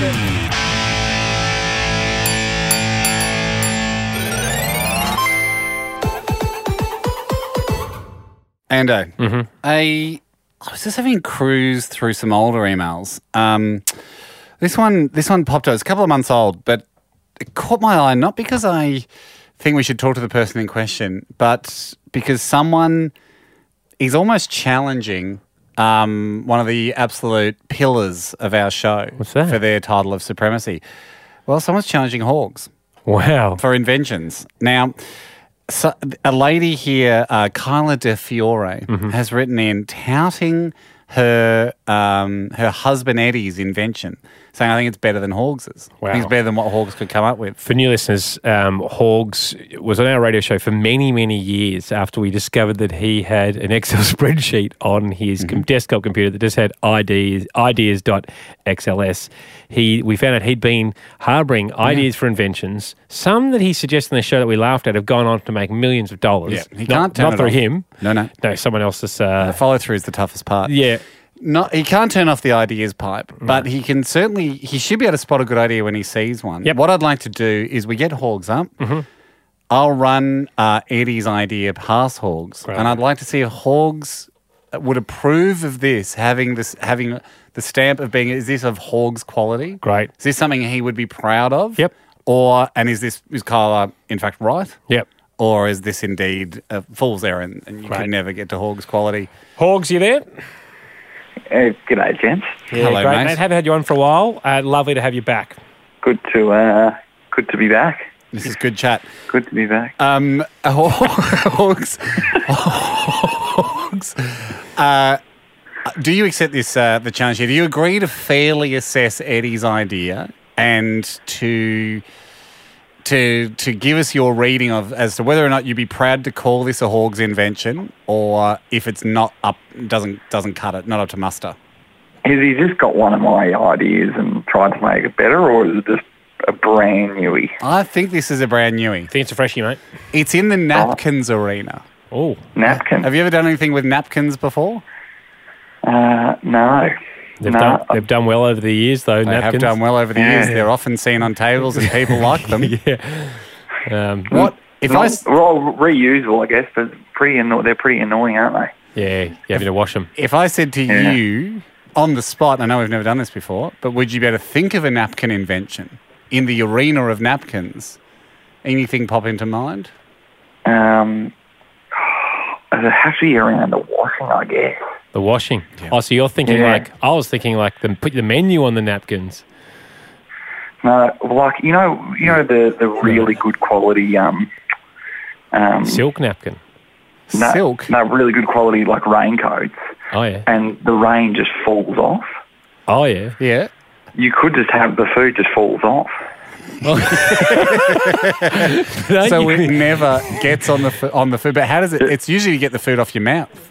Speaker 4: Ando,
Speaker 3: Mm-hmm.
Speaker 4: I, I was just having a cruise through some older emails. Um, this one, this one popped up. It's a couple of months old, but it caught my eye not because I think we should talk to the person in question, but because someone is almost challenging um, one of the absolute pillars of our show.
Speaker 3: What's that?
Speaker 4: For their title of supremacy. Well, someone's challenging hogs
Speaker 3: Wow.
Speaker 4: for inventions. Now, so a lady here, uh, Kyla De Fiore,
Speaker 3: Mm-hmm.
Speaker 4: has written in touting her um, her husband Eddie's invention, saying, I think it's better than Hogs's. I think it's
Speaker 3: Wow.
Speaker 4: better than what Hogs could come up with.
Speaker 3: For new listeners, um, Hogs was on our radio show for many, many years after we discovered that he had an Excel spreadsheet on his
Speaker 4: Mm-hmm.
Speaker 3: com- desktop computer that just had ideas, ideas.xls. He, we found out he'd been harbouring ideas for inventions. Some that he suggested in the show that we laughed at have gone on to make millions of dollars.
Speaker 4: Yeah, he
Speaker 3: not,
Speaker 4: can't turn
Speaker 3: not
Speaker 4: it
Speaker 3: through
Speaker 4: off.
Speaker 3: him.
Speaker 4: No, no.
Speaker 3: No, someone else's. Uh,
Speaker 4: The follow through is the toughest part.
Speaker 3: yeah.
Speaker 4: Not, he can't turn off the ideas pipe, but he can certainly, he should be able to spot a good idea when he sees one.
Speaker 3: Yep.
Speaker 4: What I'd like to do is we get Hogs up.
Speaker 3: Mm-hmm.
Speaker 4: I'll run uh, Eddie's idea past Hogs,
Speaker 3: Right.
Speaker 4: and I'd like to see if Hogs would approve of this, having this, having the stamp of being, is this of Hogs quality?
Speaker 3: Great.
Speaker 4: Is this something he would be proud of?
Speaker 3: Yep.
Speaker 4: Or, and is this, is Kyla in fact right?
Speaker 3: Yep.
Speaker 4: Or is this indeed a fool's errand and you
Speaker 3: Great.
Speaker 4: could never get to Hogs quality?
Speaker 3: Hogs, you there?
Speaker 9: Uh, g'day, gents.
Speaker 3: Yeah,
Speaker 4: Hello,
Speaker 3: great,
Speaker 4: mate.
Speaker 3: mate. Haven't had you on for a while. Uh, lovely to have you back.
Speaker 9: Good to uh, good to be back.
Speaker 4: This is good chat.
Speaker 9: Good to be back.
Speaker 4: Um, Hogs, Hogs, uh, do you accept this, uh, the challenge here? Do you agree to fairly assess Eddie's idea and to to to give us your reading of as to whether or not you'd be proud to call this a Hogs invention, or if it's not up, doesn't doesn't cut it, not up to muster?
Speaker 9: Has he just got one of my ideas and tried to make it better, or is it just a brand newie?
Speaker 4: I think this is a brand newie.
Speaker 3: I think it's a freshie, mate.
Speaker 4: It's in the napkins arena.
Speaker 3: Oh,
Speaker 9: Napkin?
Speaker 4: Have you ever done anything with napkins before?
Speaker 9: Uh, no.
Speaker 3: they've
Speaker 9: no.
Speaker 3: done they've done well over the years, though.
Speaker 4: They
Speaker 3: napkins.
Speaker 4: have done well over the
Speaker 9: Yeah.
Speaker 4: years. They're often seen on tables and people like them.
Speaker 3: Yeah. Um,
Speaker 4: What if
Speaker 9: Not-
Speaker 4: I? s-
Speaker 9: well, reusable, I guess, but pretty anno- they're pretty annoying, aren't they?
Speaker 3: Yeah, you're having to wash them.
Speaker 4: If I said to
Speaker 9: Yeah.
Speaker 4: you on the spot, I know we've never done this before, but would you be able to think of a napkin invention in the arena of napkins? Anything pop into mind?
Speaker 9: Um, it has to be around the washing, I guess.
Speaker 3: The washing. Oh, so you're thinking
Speaker 9: Yeah.
Speaker 3: like I was thinking like the put the menu on the napkins.
Speaker 9: No, like you know, you know the, the really good quality um, um,
Speaker 3: Silk napkin.
Speaker 9: no,
Speaker 4: Silk.
Speaker 9: no, really good quality like raincoats,
Speaker 3: Oh yeah.
Speaker 9: and the rain just falls off.
Speaker 3: Oh yeah.
Speaker 4: Yeah.
Speaker 9: You could just have the food just falls off.
Speaker 3: Don't
Speaker 4: So
Speaker 3: you-
Speaker 4: it never gets on the fu- on the food. But how does it? It's usually you get the food off your mouth.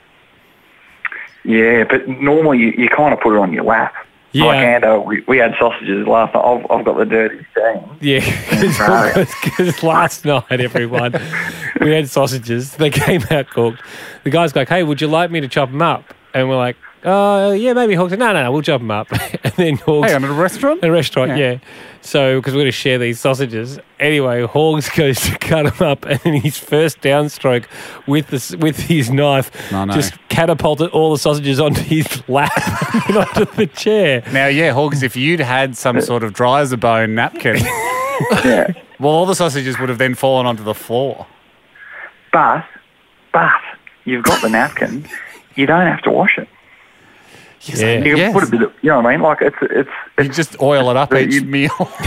Speaker 9: Yeah, but normally you, you kind of put it on your lap.
Speaker 3: Yeah.
Speaker 9: Like Ando, we, we had sausages last night. I've, I've got the dirty stain.
Speaker 3: Yeah, because last night, everyone, we had sausages. They came out cooked. The guy's like, hey, would you like me to chop them up? And we're like, oh, yeah, maybe Hawks. No, no, no, we'll jump them up. And then Hawks.
Speaker 4: Hey, I'm at a restaurant?
Speaker 3: A restaurant, yeah.
Speaker 4: Yeah.
Speaker 3: So, because we're going to share these sausages. Anyway, Hawks goes to cut them up, and in his first downstroke with the, with his knife,
Speaker 4: No, no.
Speaker 3: just catapulted all the sausages onto his lap and onto the chair.
Speaker 4: Now, yeah, Hawks, if you'd had some sort of dry as a bone napkin,
Speaker 9: Yeah.
Speaker 4: well, all the sausages would have then fallen onto the floor.
Speaker 9: But, but, you've got the napkin. You don't have to wash it.
Speaker 3: Yeah.
Speaker 9: You can
Speaker 4: Yes.
Speaker 9: put a bit of, you know what I mean? Like, it's, it's,
Speaker 4: You
Speaker 9: it's
Speaker 4: just oil it up
Speaker 9: So
Speaker 4: each
Speaker 9: you-
Speaker 4: meal.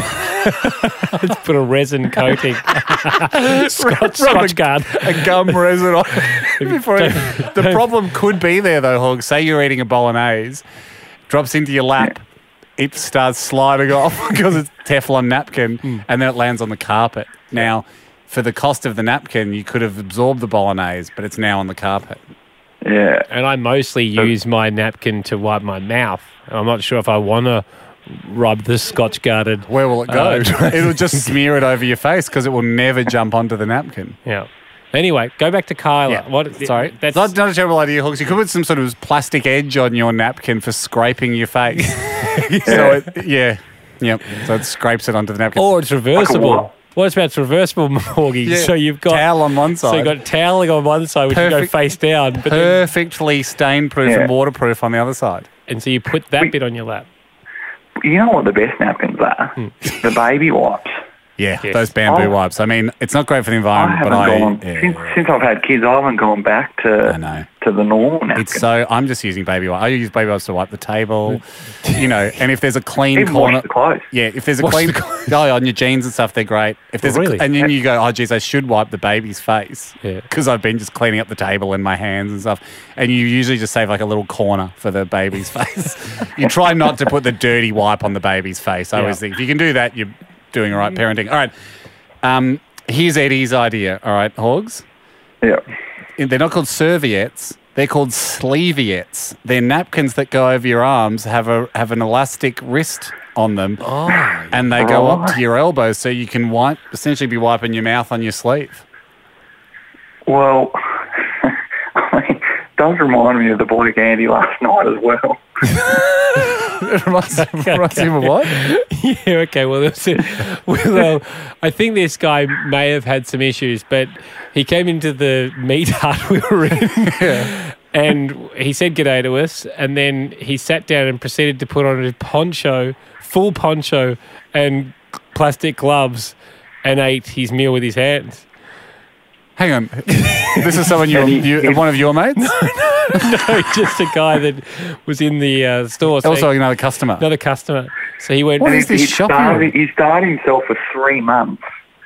Speaker 3: Let's put a resin coating. Scotch,
Speaker 4: Rub a-
Speaker 3: Scotch guard.
Speaker 4: a gum resin on. Before it- the problem could be there, though, Hawks. Say you're eating a bolognese, drops into your lap, it starts sliding off because it's Teflon napkin, and then it lands on the carpet. Now, for the cost of the napkin, you could have absorbed the bolognese, but it's now on the carpet.
Speaker 9: yeah.
Speaker 3: And I mostly use my napkin to wipe my mouth. I'm not sure if I want to rub the Scotch guarded.
Speaker 4: Where will it go?
Speaker 3: Uh,
Speaker 4: It'll just smear it over your face because it will never jump onto the napkin.
Speaker 3: Yeah. Anyway, go back to Kyla.
Speaker 4: Yeah.
Speaker 3: What?
Speaker 4: Sorry.
Speaker 3: That's
Speaker 4: That's not, not a terrible idea, Hawks. You could put some sort of plastic edge on your napkin for scraping your face. so, it, yeah. Yep. So it scrapes it onto the napkin.
Speaker 3: or it's reversible.
Speaker 9: what?
Speaker 3: What about it's reversible, Morgie?
Speaker 4: Yeah.
Speaker 3: So you've got
Speaker 4: towel on one
Speaker 3: So
Speaker 4: side.
Speaker 3: you've got toweling on one side, which you go
Speaker 4: Perfect-
Speaker 3: face down, but then,
Speaker 4: perfectly stain-proof
Speaker 9: Yeah.
Speaker 4: and waterproof on the other side.
Speaker 3: and so you put that bit on your lap.
Speaker 9: You know what the best napkins are?
Speaker 4: Hmm.
Speaker 9: The baby wipes.
Speaker 4: Yeah,
Speaker 3: Yes.
Speaker 4: those bamboo
Speaker 9: Oh.
Speaker 4: wipes. I mean, it's not great for the
Speaker 9: I
Speaker 4: environment,
Speaker 9: haven't
Speaker 4: but I...
Speaker 9: gone,
Speaker 4: yeah.
Speaker 9: since, since I've had kids, I haven't gone back to
Speaker 4: I know.
Speaker 9: to the normal napkin.
Speaker 4: It's so... I'm just using baby wipes. I use baby wipes to wipe the table, you know, and if there's a clean
Speaker 9: Even
Speaker 4: corner...
Speaker 9: wash the clothes.
Speaker 4: Yeah, if there's a
Speaker 3: Wash
Speaker 4: clean...
Speaker 3: the clothes.
Speaker 4: Oh, on your jeans and stuff, they're great. If there's
Speaker 3: Oh,
Speaker 4: a,
Speaker 3: really?
Speaker 4: And then you go, oh, geez, I should wipe the baby's face.
Speaker 3: Yeah.
Speaker 4: Because I've been just cleaning up the table and my hands and stuff. And you usually just save like a little corner for the baby's face. You try not to put the dirty wipe on the baby's face. I always
Speaker 3: Yeah.
Speaker 4: think if you can do that, you're doing all right parenting. All right. Um, here's Eddie's idea. All right, Hogs.
Speaker 9: Yeah.
Speaker 4: They're not called serviettes. They're called sleeviettes. They're napkins that go over your arms, have a have an elastic wrist on them,
Speaker 3: Oh,
Speaker 4: and they go up to your elbows, so you can wipe, essentially be wiping your mouth on your sleeve.
Speaker 9: Well, I mean, it does remind me of the bloke Andy last night as well.
Speaker 4: It reminds, reminds you of what?
Speaker 3: yeah, okay. Well, that's it. Well, uh, I think this guy may have had some issues, but he came into the meat hut we were in, and he said g'day to us, and then he sat down and proceeded to put on a poncho, full poncho, and plastic gloves, and ate his meal with his hands.
Speaker 4: Hang on. This is someone you,
Speaker 9: And he-
Speaker 4: you
Speaker 9: he's-
Speaker 4: one of your mates?
Speaker 3: No, just a guy that was in the uh, store. So
Speaker 4: Also
Speaker 3: he-
Speaker 4: another customer.
Speaker 3: another customer. So he went.
Speaker 4: What
Speaker 9: And
Speaker 4: is this
Speaker 9: he'd
Speaker 4: shopping
Speaker 9: started,
Speaker 4: room?
Speaker 9: he started himself for three months,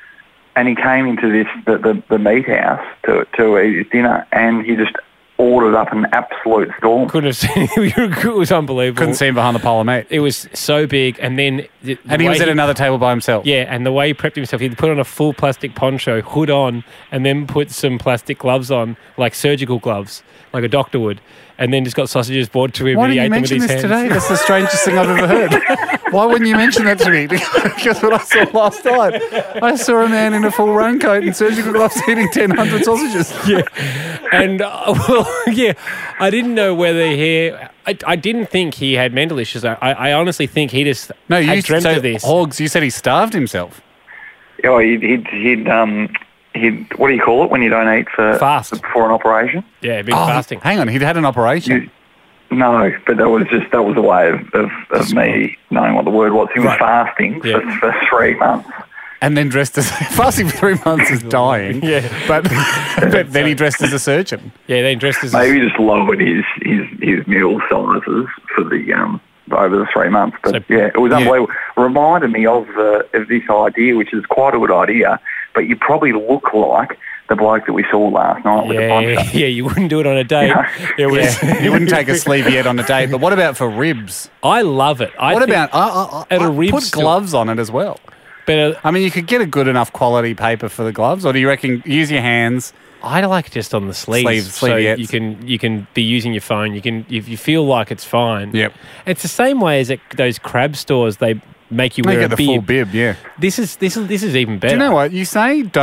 Speaker 9: and he came into this the, the, the meat house to to eat his dinner, and he just ordered up an absolute storm.
Speaker 3: Couldn't have seen it. It was unbelievable.
Speaker 4: Couldn't see him behind the pole of meat.
Speaker 3: It was so big, and then the, the
Speaker 4: And he
Speaker 3: way
Speaker 4: was at another table by himself.
Speaker 3: Yeah, and the way he prepped himself, he'd put on a full plastic poncho, hood on, and then put some plastic gloves on, like surgical gloves, like a doctor would, and then just got sausages brought to him.
Speaker 4: Why
Speaker 3: and he
Speaker 4: didn't you
Speaker 3: ate them with
Speaker 4: mention
Speaker 3: his
Speaker 4: this
Speaker 3: hands.
Speaker 4: today? That's the strangest thing I've ever heard. Why wouldn't you mention that to me? Because what I saw last night, I saw a man in a full raincoat and surgical gloves eating ten hundred sausages.
Speaker 3: Yeah, and uh, well, yeah, I didn't know whether he. I, I didn't think he had mental issues. I, I honestly think he just
Speaker 4: No, you
Speaker 3: had dreamt
Speaker 4: so,
Speaker 3: of this.
Speaker 4: Hogs, you said he starved himself.
Speaker 9: Oh, he'd, he'd, he'd, um, he'd, what do you call it when you don't eat for
Speaker 3: Fast.
Speaker 9: before an operation?
Speaker 3: Yeah, been
Speaker 4: Oh,
Speaker 3: fasting.
Speaker 4: hang on, he'd had an operation.
Speaker 9: You, no, but that was just that was a way of, of, of me knowing what the word was. He was
Speaker 3: Right.
Speaker 9: fasting
Speaker 3: Yeah.
Speaker 9: for, for three months.
Speaker 4: And then dressed as fasting for three months is dying.
Speaker 3: Yeah.
Speaker 4: But but then he dressed as a surgeon.
Speaker 3: Yeah, then dressed as.
Speaker 9: Maybe just lowered his, his, his meal sizes for the um over the three months. But
Speaker 3: So-
Speaker 9: yeah, it was
Speaker 4: Yeah.
Speaker 9: unbelievable. Reminded me of the of this idea, which is quite a good idea. But you probably look like the bloke that we saw last night with the
Speaker 3: yeah,
Speaker 9: poncho.
Speaker 3: yeah, you wouldn't do it on a date. It was.
Speaker 4: Yeah, you wouldn't take a sleeveyette on a date. But what about for ribs?
Speaker 3: I love it. I
Speaker 4: What
Speaker 3: think-
Speaker 4: about I, I, I,
Speaker 3: at a
Speaker 4: I
Speaker 3: rib
Speaker 4: put
Speaker 3: store-
Speaker 4: gloves on it as well?
Speaker 3: But uh,
Speaker 4: I mean, you could get a good enough quality paper for the gloves, or do you reckon use your hands?
Speaker 3: I like just on the sleeves,
Speaker 4: Sleeves,
Speaker 3: so
Speaker 4: sleeveyettes.
Speaker 3: you can you can be using your phone. You can if you feel like it's fine.
Speaker 4: Yep.
Speaker 3: It's the same way as at those crab stores. They make you
Speaker 4: They
Speaker 3: wear
Speaker 4: get
Speaker 3: a
Speaker 4: the
Speaker 3: bib.
Speaker 4: full bib, yeah.
Speaker 3: This is this is this is even better.
Speaker 4: Do you know what? You say don't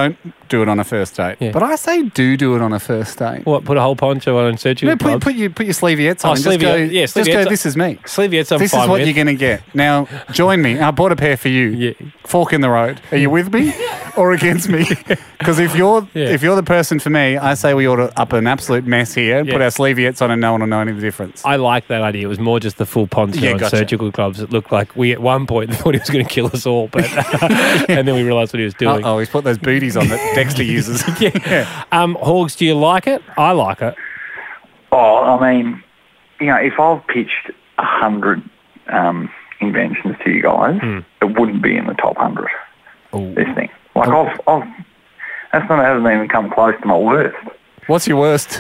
Speaker 4: do it on a first date.
Speaker 3: Yeah.
Speaker 4: But I say do do it on a first date.
Speaker 3: What, put a whole poncho on and search you?
Speaker 4: No, put, put, your, put your sleeviettes on
Speaker 3: Oh,
Speaker 4: and just go,
Speaker 3: sleevie- yeah,
Speaker 4: just go,
Speaker 3: sleeviettes-
Speaker 4: this is me.
Speaker 3: Sleeviettes I'm
Speaker 4: This
Speaker 3: fine
Speaker 4: is what
Speaker 3: with.
Speaker 4: you're going to get. Now, join me. I bought a pair for you.
Speaker 3: Yeah.
Speaker 4: Fork in the road. Are you with me or against me? Because if you're
Speaker 3: Yeah.
Speaker 4: if you're the person for me, I say we order up an absolute mess here and put
Speaker 3: Yeah.
Speaker 4: our sleeviettes on and no one will know any difference.
Speaker 3: I like that idea. It was more just the full poncho
Speaker 4: Yeah,
Speaker 3: and
Speaker 4: gotcha.
Speaker 3: surgical gloves. It looked like we at one point thought he was going to kill us all, but and then we realised what he was doing.
Speaker 4: Oh, he's put those booties on that Dexter uses.
Speaker 3: Yeah. Um, Hogs, do you like it? I like it.
Speaker 9: Oh, I mean, you know, if I've pitched a hundred um, inventions to you guys, it wouldn't be in the top hundred. This thing, like I've, I've, that's not hasn't even come close to my worst.
Speaker 4: What's your worst?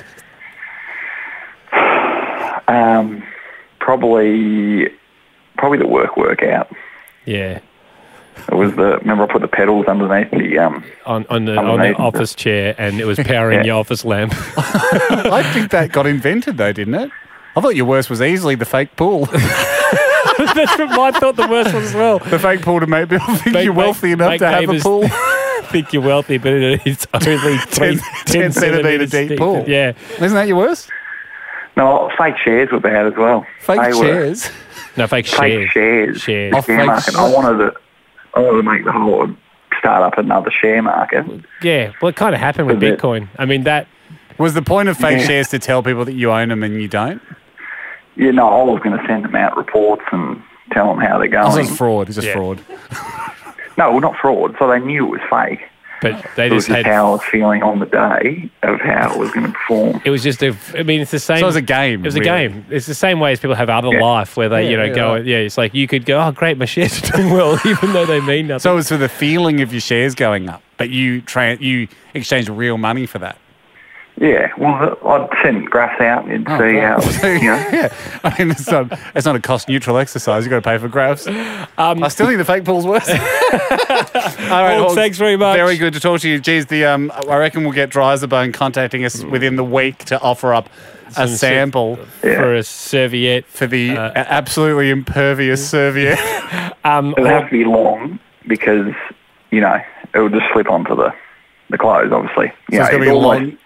Speaker 9: Um, probably, probably the work workout.
Speaker 3: Yeah.
Speaker 9: It was the remember I put the pedals underneath the um
Speaker 3: On, on, the, on the
Speaker 9: Underneath.
Speaker 3: office chair, and it was powering
Speaker 9: Yeah.
Speaker 3: your office lamp.
Speaker 4: I think that got invented though, didn't it? I thought your worst was easily the fake pool.
Speaker 3: That's what I thought the worst was as well.
Speaker 4: The fake pool to make people think
Speaker 3: Make-
Speaker 4: you're wealthy
Speaker 3: make-
Speaker 4: enough
Speaker 3: make
Speaker 4: to have a
Speaker 3: neighbours
Speaker 4: pool.
Speaker 3: think you're wealthy, but it's only three,
Speaker 4: ten, ten centimetre deep pool.
Speaker 3: Yeah.
Speaker 4: Isn't that your worst?
Speaker 9: no fake shares were bad as well.
Speaker 4: Fake
Speaker 9: They were
Speaker 4: chairs.
Speaker 3: No, fake
Speaker 9: Fake
Speaker 3: shares.
Speaker 9: shares.
Speaker 3: Shares.
Speaker 9: The
Speaker 4: Oh,
Speaker 9: share
Speaker 4: fake
Speaker 9: market. I
Speaker 4: shares.
Speaker 9: wanted to, I wanted to make the whole start up another share market.
Speaker 3: Yeah. Well, it kind of happened with
Speaker 9: Was it?
Speaker 3: Bitcoin. I mean, that.
Speaker 4: Was the point of fake
Speaker 9: Yeah.
Speaker 4: shares to tell people that you own them and you don't?
Speaker 9: Yeah, no, I was going to send them out reports and tell them how they're
Speaker 4: Oh,
Speaker 9: going.
Speaker 4: it's fraud. It's just
Speaker 3: Yeah.
Speaker 4: fraud.
Speaker 9: No, well, not fraud. So they knew it was fake.
Speaker 3: But they
Speaker 9: It was
Speaker 3: just
Speaker 9: just
Speaker 3: had.
Speaker 9: how I was feeling on the day of how it was going to perform.
Speaker 3: It was just a. I mean, it's the same.
Speaker 4: So it was a game,
Speaker 3: It was a
Speaker 4: really.
Speaker 3: game. It's the same way as people have other
Speaker 9: Yeah.
Speaker 3: life where they,
Speaker 4: Yeah,
Speaker 3: you know,
Speaker 4: yeah,
Speaker 3: go.
Speaker 4: right.
Speaker 3: Yeah, it's like you could go. Oh, great, my shares are doing well, even though they mean nothing.
Speaker 4: So it was for the feeling of your shares going up, but you tra- you exchanged real money for that.
Speaker 9: Yeah, well, I'd send graphs out and
Speaker 4: Oh,
Speaker 9: see
Speaker 4: God.
Speaker 9: how,
Speaker 4: So,
Speaker 9: you know.
Speaker 4: yeah, I mean, it's not it's not a cost neutral exercise. You've got to pay for graphs.
Speaker 3: Um,
Speaker 4: I still think the fake pool's worse. All right,
Speaker 3: Hogs,
Speaker 4: Hogs,
Speaker 3: thanks very much.
Speaker 4: Very good to talk to you. Geez, the um, I reckon we'll get Dry as a Bone contacting us within the week to offer up a
Speaker 3: Some
Speaker 4: sample
Speaker 3: for a serviette.
Speaker 4: for the
Speaker 3: Uh,
Speaker 4: a- absolutely impervious serviette.
Speaker 3: Um,
Speaker 9: It would have to be long because, you know, it would just slip onto the, the clothes, obviously. You
Speaker 4: So it's
Speaker 9: know,
Speaker 4: going to be
Speaker 9: it'd almost,
Speaker 4: long.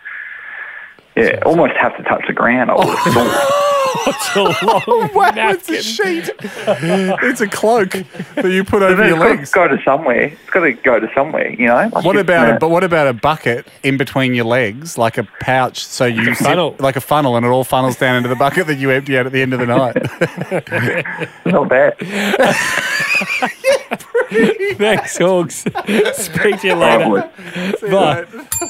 Speaker 9: Yeah, almost have to touch the ground. I would have thought.
Speaker 3: it's a long
Speaker 4: Wow,
Speaker 3: napkin.
Speaker 4: it's a sheet. It's a cloak that you put
Speaker 9: But
Speaker 4: over
Speaker 9: then
Speaker 4: your
Speaker 9: it's got to
Speaker 4: legs.
Speaker 9: go to somewhere. It's got to go to somewhere, you know. Like
Speaker 4: What
Speaker 9: if,
Speaker 4: about
Speaker 9: uh,
Speaker 4: a, but what about a bucket in between your legs, like a pouch, so you
Speaker 3: Like a funnel.
Speaker 4: sit, like a funnel, and it all funnels down into the bucket that you empty out at the end of the night?
Speaker 9: Not bad.
Speaker 3: Thanks, Hogs. Speak to you
Speaker 9: All
Speaker 3: later.
Speaker 9: right, boys.
Speaker 3: Bye.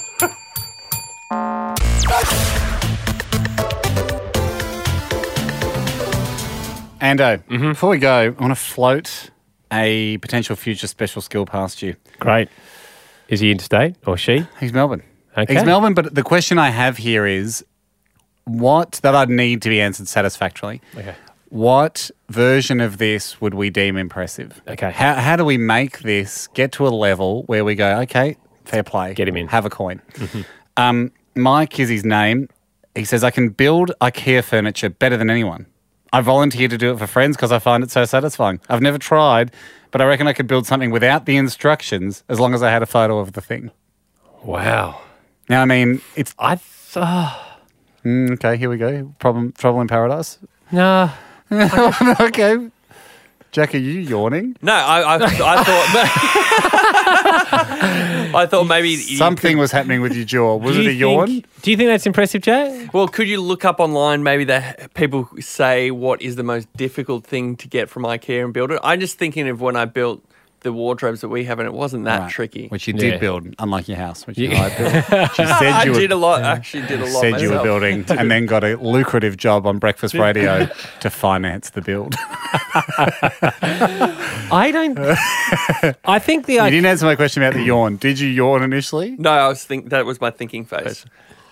Speaker 4: Ando, before we go, I want to float a potential future special skill past you.
Speaker 3: Great. Is he interstate or she?
Speaker 4: He's Melbourne.
Speaker 3: Okay.
Speaker 4: He's Melbourne, but the question I have here is what that I'd need to be answered satisfactorily.
Speaker 3: Okay.
Speaker 4: What version of this would we deem impressive?
Speaker 3: Okay.
Speaker 4: How, how do we make this get to a level where we go, okay, fair play.
Speaker 3: Get him in.
Speaker 4: Have a coin. Um, Mike is his name. He says, I can build IKEA furniture better than anyone. I volunteer to do it for friends because I find it so satisfying. I've never tried, but I reckon I could build something without the instructions as long as I had a photo of the thing.
Speaker 3: Wow.
Speaker 4: Now, I mean, it's...
Speaker 3: I thought.
Speaker 4: Mm, okay, here we go. Problem, trouble in paradise.
Speaker 3: No.
Speaker 4: Okay. Jack, are you yawning?
Speaker 7: No, I, I, I thought. I thought maybe you
Speaker 4: Something was happening with your jaw. Was
Speaker 3: Do
Speaker 4: it
Speaker 3: you
Speaker 4: a yawn?
Speaker 3: think- Do you think that's impressive, Jay?
Speaker 7: Well, could you look up online maybe that people say what is the most difficult thing to get from IKEA and build it? I'm just thinking of when I built the wardrobes that we have and it wasn't that
Speaker 4: Right,
Speaker 7: tricky.
Speaker 4: Which you
Speaker 3: Yeah.
Speaker 4: did build, unlike your house, which you
Speaker 3: Yeah.
Speaker 4: I built. She said
Speaker 7: I
Speaker 4: you were,
Speaker 7: did a lot, actually did a lot
Speaker 4: said you were
Speaker 7: myself.
Speaker 4: building and then got a lucrative job on breakfast radio to finance the build.
Speaker 3: I don't. I think the.
Speaker 4: You didn't answer my question about the yawn. Did you yawn initially?
Speaker 7: No, I was think that was my thinking face.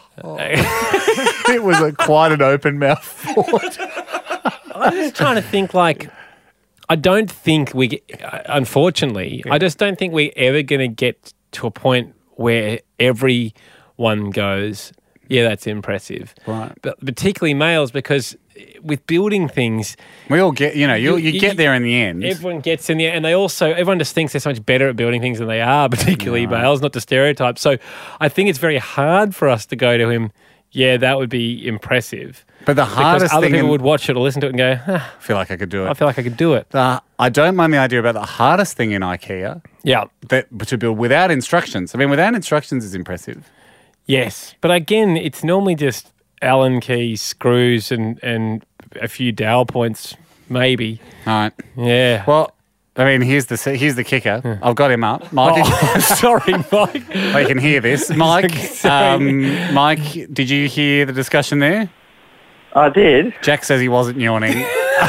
Speaker 4: It was a, quite an open mouth.
Speaker 3: I'm just trying to think like. I don't think we, get- uh, unfortunately, I just don't think we're ever going to get to a point where everyone goes, yeah, that's impressive.
Speaker 4: Right.
Speaker 3: But particularly males, because with building things,
Speaker 4: We all get, you know, you you,
Speaker 3: You-
Speaker 4: get
Speaker 3: you-
Speaker 4: there in the end.
Speaker 3: everyone gets in there, and they also everyone just thinks they're so much better at building things than they are, particularly males, not to stereotype. So I think it's very hard for us to go to him. Yeah, that would be impressive.
Speaker 4: But the
Speaker 3: Because
Speaker 4: hardest
Speaker 3: other
Speaker 4: thing,
Speaker 3: people
Speaker 4: in-
Speaker 3: would watch it or listen to it and go, ah,
Speaker 4: I feel like I could do it.
Speaker 3: I feel like I could do it.
Speaker 4: The- I don't mind the idea about the hardest thing in IKEA
Speaker 3: Yeah.
Speaker 4: that to build without instructions. I mean, without instructions is impressive.
Speaker 3: Yes. But again, it's normally just Allen keys, screws, and, and a few dowel points, maybe.
Speaker 4: All right.
Speaker 3: Yeah.
Speaker 4: Well, I mean, here's the here's the kicker. I've got him up, Mike.
Speaker 3: Oh, sorry, Mike.
Speaker 4: I can hear this, Mike.
Speaker 3: Sorry.
Speaker 4: Um, Mike, did you hear the discussion there?
Speaker 9: I did.
Speaker 4: Jack says he wasn't yawning.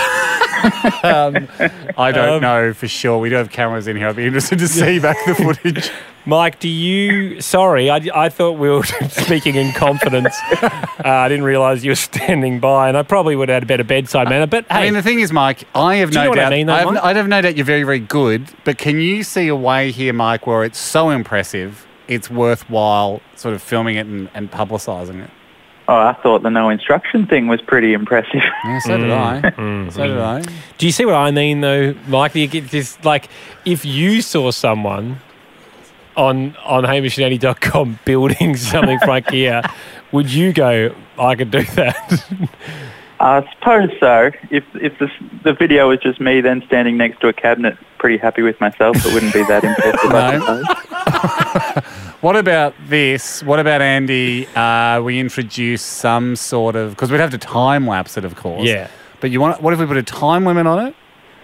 Speaker 4: um, I don't
Speaker 3: Um,
Speaker 4: know for sure. We do have cameras in here. I'd be interested to see back the footage.
Speaker 3: Mike, do you... Sorry, I, I thought we were speaking in confidence. uh, I didn't realise you were standing by, and I probably would have had a better bedside manner. But, hey,
Speaker 4: I mean, the thing is, Mike, I have
Speaker 3: Do you
Speaker 4: no
Speaker 3: know what I
Speaker 4: doubt.
Speaker 3: mean, though,
Speaker 4: I, have,
Speaker 3: Mike?
Speaker 4: I have no doubt you're very, very good. But can you see a way here, Mike, where it's so impressive, it's worthwhile sort of filming it and, and publicising it?
Speaker 9: Oh, I thought the no instruction thing was pretty impressive.
Speaker 4: Yeah, so did I.
Speaker 3: Mm,
Speaker 4: So did I.
Speaker 3: do you see what I mean, though, Mike? You get this, like, if you saw someone on on hamish and andy dot com building something from IKEA, would you go, I could do that?
Speaker 9: I suppose so. If if the the video was just me then standing next to a cabinet, pretty happy with myself, it wouldn't be that impressive. I
Speaker 4: No.
Speaker 9: suppose.
Speaker 4: What about this? What about, Andy, uh, we introduce some sort of... Because we'd have to time lapse it, of course.
Speaker 3: Yeah.
Speaker 4: But you want? What if we put a time limit on it?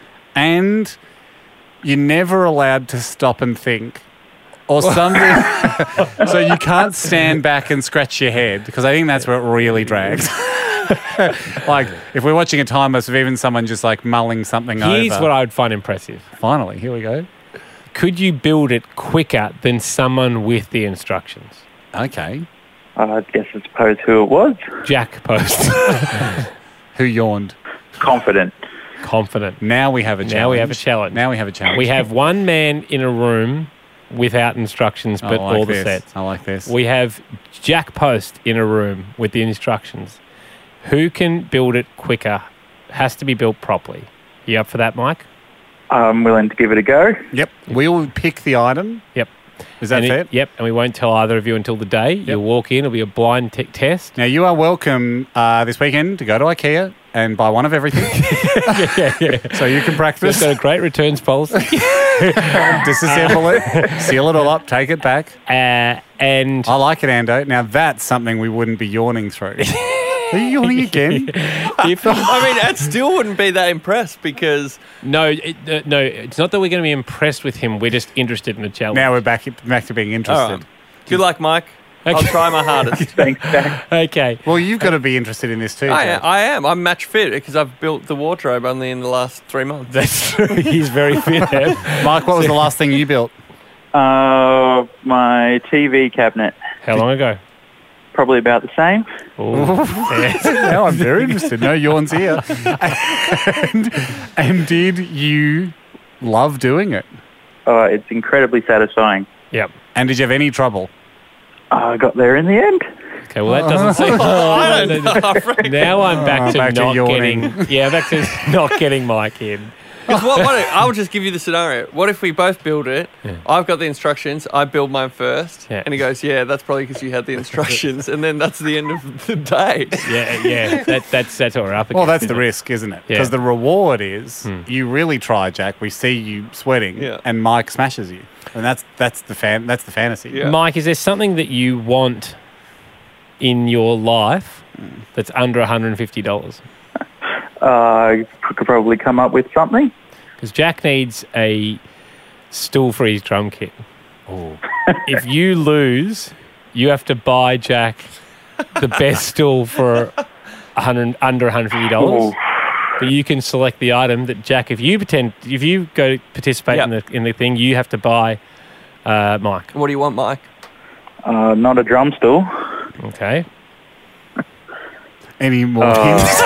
Speaker 4: And you're never allowed to stop and think. Or something. So you can't stand back and scratch your head, because I think that's where it really drags. Like, if we're watching a time lapse of even someone just like mulling something
Speaker 3: Here's
Speaker 4: over.
Speaker 3: what I would find impressive.
Speaker 4: Finally, here we go.
Speaker 3: Could you build it quicker than someone with the instructions?
Speaker 4: Okay.
Speaker 9: I guess I suppose who it was.
Speaker 3: Jack Post.
Speaker 4: Who yawned?
Speaker 9: Confident.
Speaker 3: Confident.
Speaker 4: Now we have a challenge.
Speaker 3: Now we have a challenge.
Speaker 4: Now we have a challenge.
Speaker 3: We have one man in a room without instructions,
Speaker 4: I
Speaker 3: but
Speaker 4: like
Speaker 3: all the
Speaker 4: this.
Speaker 3: sets.
Speaker 4: I like this.
Speaker 3: We have Jack Post in a room with the instructions. Who can build it quicker? Has to be built properly. You up for that, Mike?
Speaker 9: I'm willing to give it a go.
Speaker 4: Yep. We'll pick the item.
Speaker 3: Yep.
Speaker 4: Is that
Speaker 3: And it-
Speaker 4: fair?
Speaker 3: yep. And we won't tell either of you until the day. You'll walk in. It'll be a blind t- test.
Speaker 4: Now, you are welcome uh, this weekend to go to IKEA and buy one of everything.
Speaker 3: yeah, yeah.
Speaker 4: So you can
Speaker 3: It's
Speaker 4: practice,
Speaker 3: got a great returns policy.
Speaker 4: disassemble it, seal it all up, take it back.
Speaker 3: Uh, and
Speaker 4: I like it, Ando. Now, that's something we wouldn't be yawning through. Are you yawning again?
Speaker 3: if,
Speaker 7: I mean, I still wouldn't be that impressed because
Speaker 3: no, it, uh, no, it's not that we're going to be impressed with him. We're just interested in the challenge.
Speaker 4: Now we're back, back to being interested.
Speaker 7: All right. Good luck, Mike. I'll
Speaker 3: Okay.
Speaker 7: try my hardest.
Speaker 9: Thanks, Jack.
Speaker 3: Okay.
Speaker 4: Well, you've got to be interested in this too.
Speaker 7: I,
Speaker 4: Jack.
Speaker 7: am, I am. I'm match fit because I've built the wardrobe only in the last three months.
Speaker 3: That's true. He's very fit. Em.
Speaker 4: Mike, what was the last thing you built?
Speaker 9: Uh, my T V cabinet.
Speaker 3: How long ago?
Speaker 9: Probably about the same.
Speaker 4: Now I'm very interested. No yawns here. and, and did you love doing it?
Speaker 9: Uh, it's incredibly satisfying.
Speaker 3: Yep.
Speaker 4: And did you have any trouble?
Speaker 9: I got there in the end.
Speaker 3: Okay, well, that doesn't seem...
Speaker 7: I don't know. Frank.
Speaker 3: Now I'm back
Speaker 4: Oh,
Speaker 3: to
Speaker 4: back to
Speaker 3: not
Speaker 4: yawning.
Speaker 3: getting... Yeah, back to not getting Mike in.
Speaker 7: 'Cause what, what if- I'll just give you the scenario. What if we both build it?
Speaker 3: Yeah.
Speaker 7: I've got the instructions. I build mine first.
Speaker 3: Yeah.
Speaker 7: And he goes, yeah, that's probably because you had the instructions. And then that's the end of the day.
Speaker 3: Yeah, yeah. That, that's that's what we're up against.
Speaker 4: Well, that's the
Speaker 3: isn't it?
Speaker 4: risk, isn't it?
Speaker 3: Yeah.
Speaker 4: Because the reward is
Speaker 3: Hmm.
Speaker 4: you really try, Jack. We see you sweating,
Speaker 7: Yeah.
Speaker 4: and Mike smashes you, and that's that's the fan. That's the fantasy.
Speaker 7: Yeah.
Speaker 3: Mike, is there something that you want in your life that's under one hundred fifty dollars?
Speaker 9: Uh, I could probably come up with something.
Speaker 3: Because Jack needs a stool for his drum kit. If you lose, you have to buy Jack the best stool for one hundred, under one hundred fifty dollars.
Speaker 9: Ooh.
Speaker 3: But you can select the item that Jack, if you pretend, if you go participate in
Speaker 7: Yep.
Speaker 3: the in the thing, you have to buy uh, Mike.
Speaker 7: What do you want, Mike?
Speaker 9: Uh, not a drum stool.
Speaker 3: Okay.
Speaker 4: Any more
Speaker 9: Uh,
Speaker 4: hints?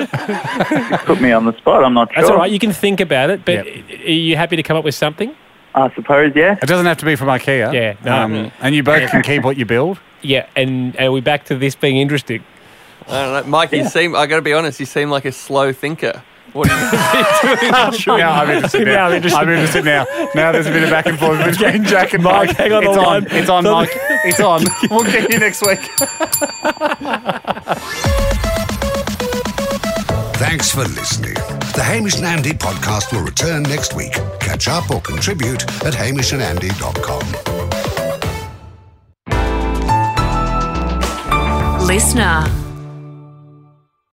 Speaker 9: Put me on the spot. I'm not sure.
Speaker 3: That's all right. You can think about it, but
Speaker 4: Yep.
Speaker 3: are you happy to come up with something?
Speaker 10: I suppose, yeah.
Speaker 4: It doesn't have to be from IKEA.
Speaker 3: Yeah, no.
Speaker 4: Um, and you both can keep what you build.
Speaker 3: Yeah, and are we back to this being interesting?
Speaker 7: I don't know. Mike, you seem, I got to be honest, you seem like a slow thinker. What are you doing?
Speaker 4: Now I'm interested now.
Speaker 3: Now I'm interested.
Speaker 4: I'm interested now. Now there's a bit of back and forth between Jack and Mike.
Speaker 3: Mike, hang on the
Speaker 4: it's
Speaker 3: line.
Speaker 4: on. It's on, Mike. It's on. We'll get you next week.
Speaker 2: Thanks for listening. The Hamish and Andy podcast will return next week. Catch up or contribute at hamish and andy dot com.
Speaker 11: Listener.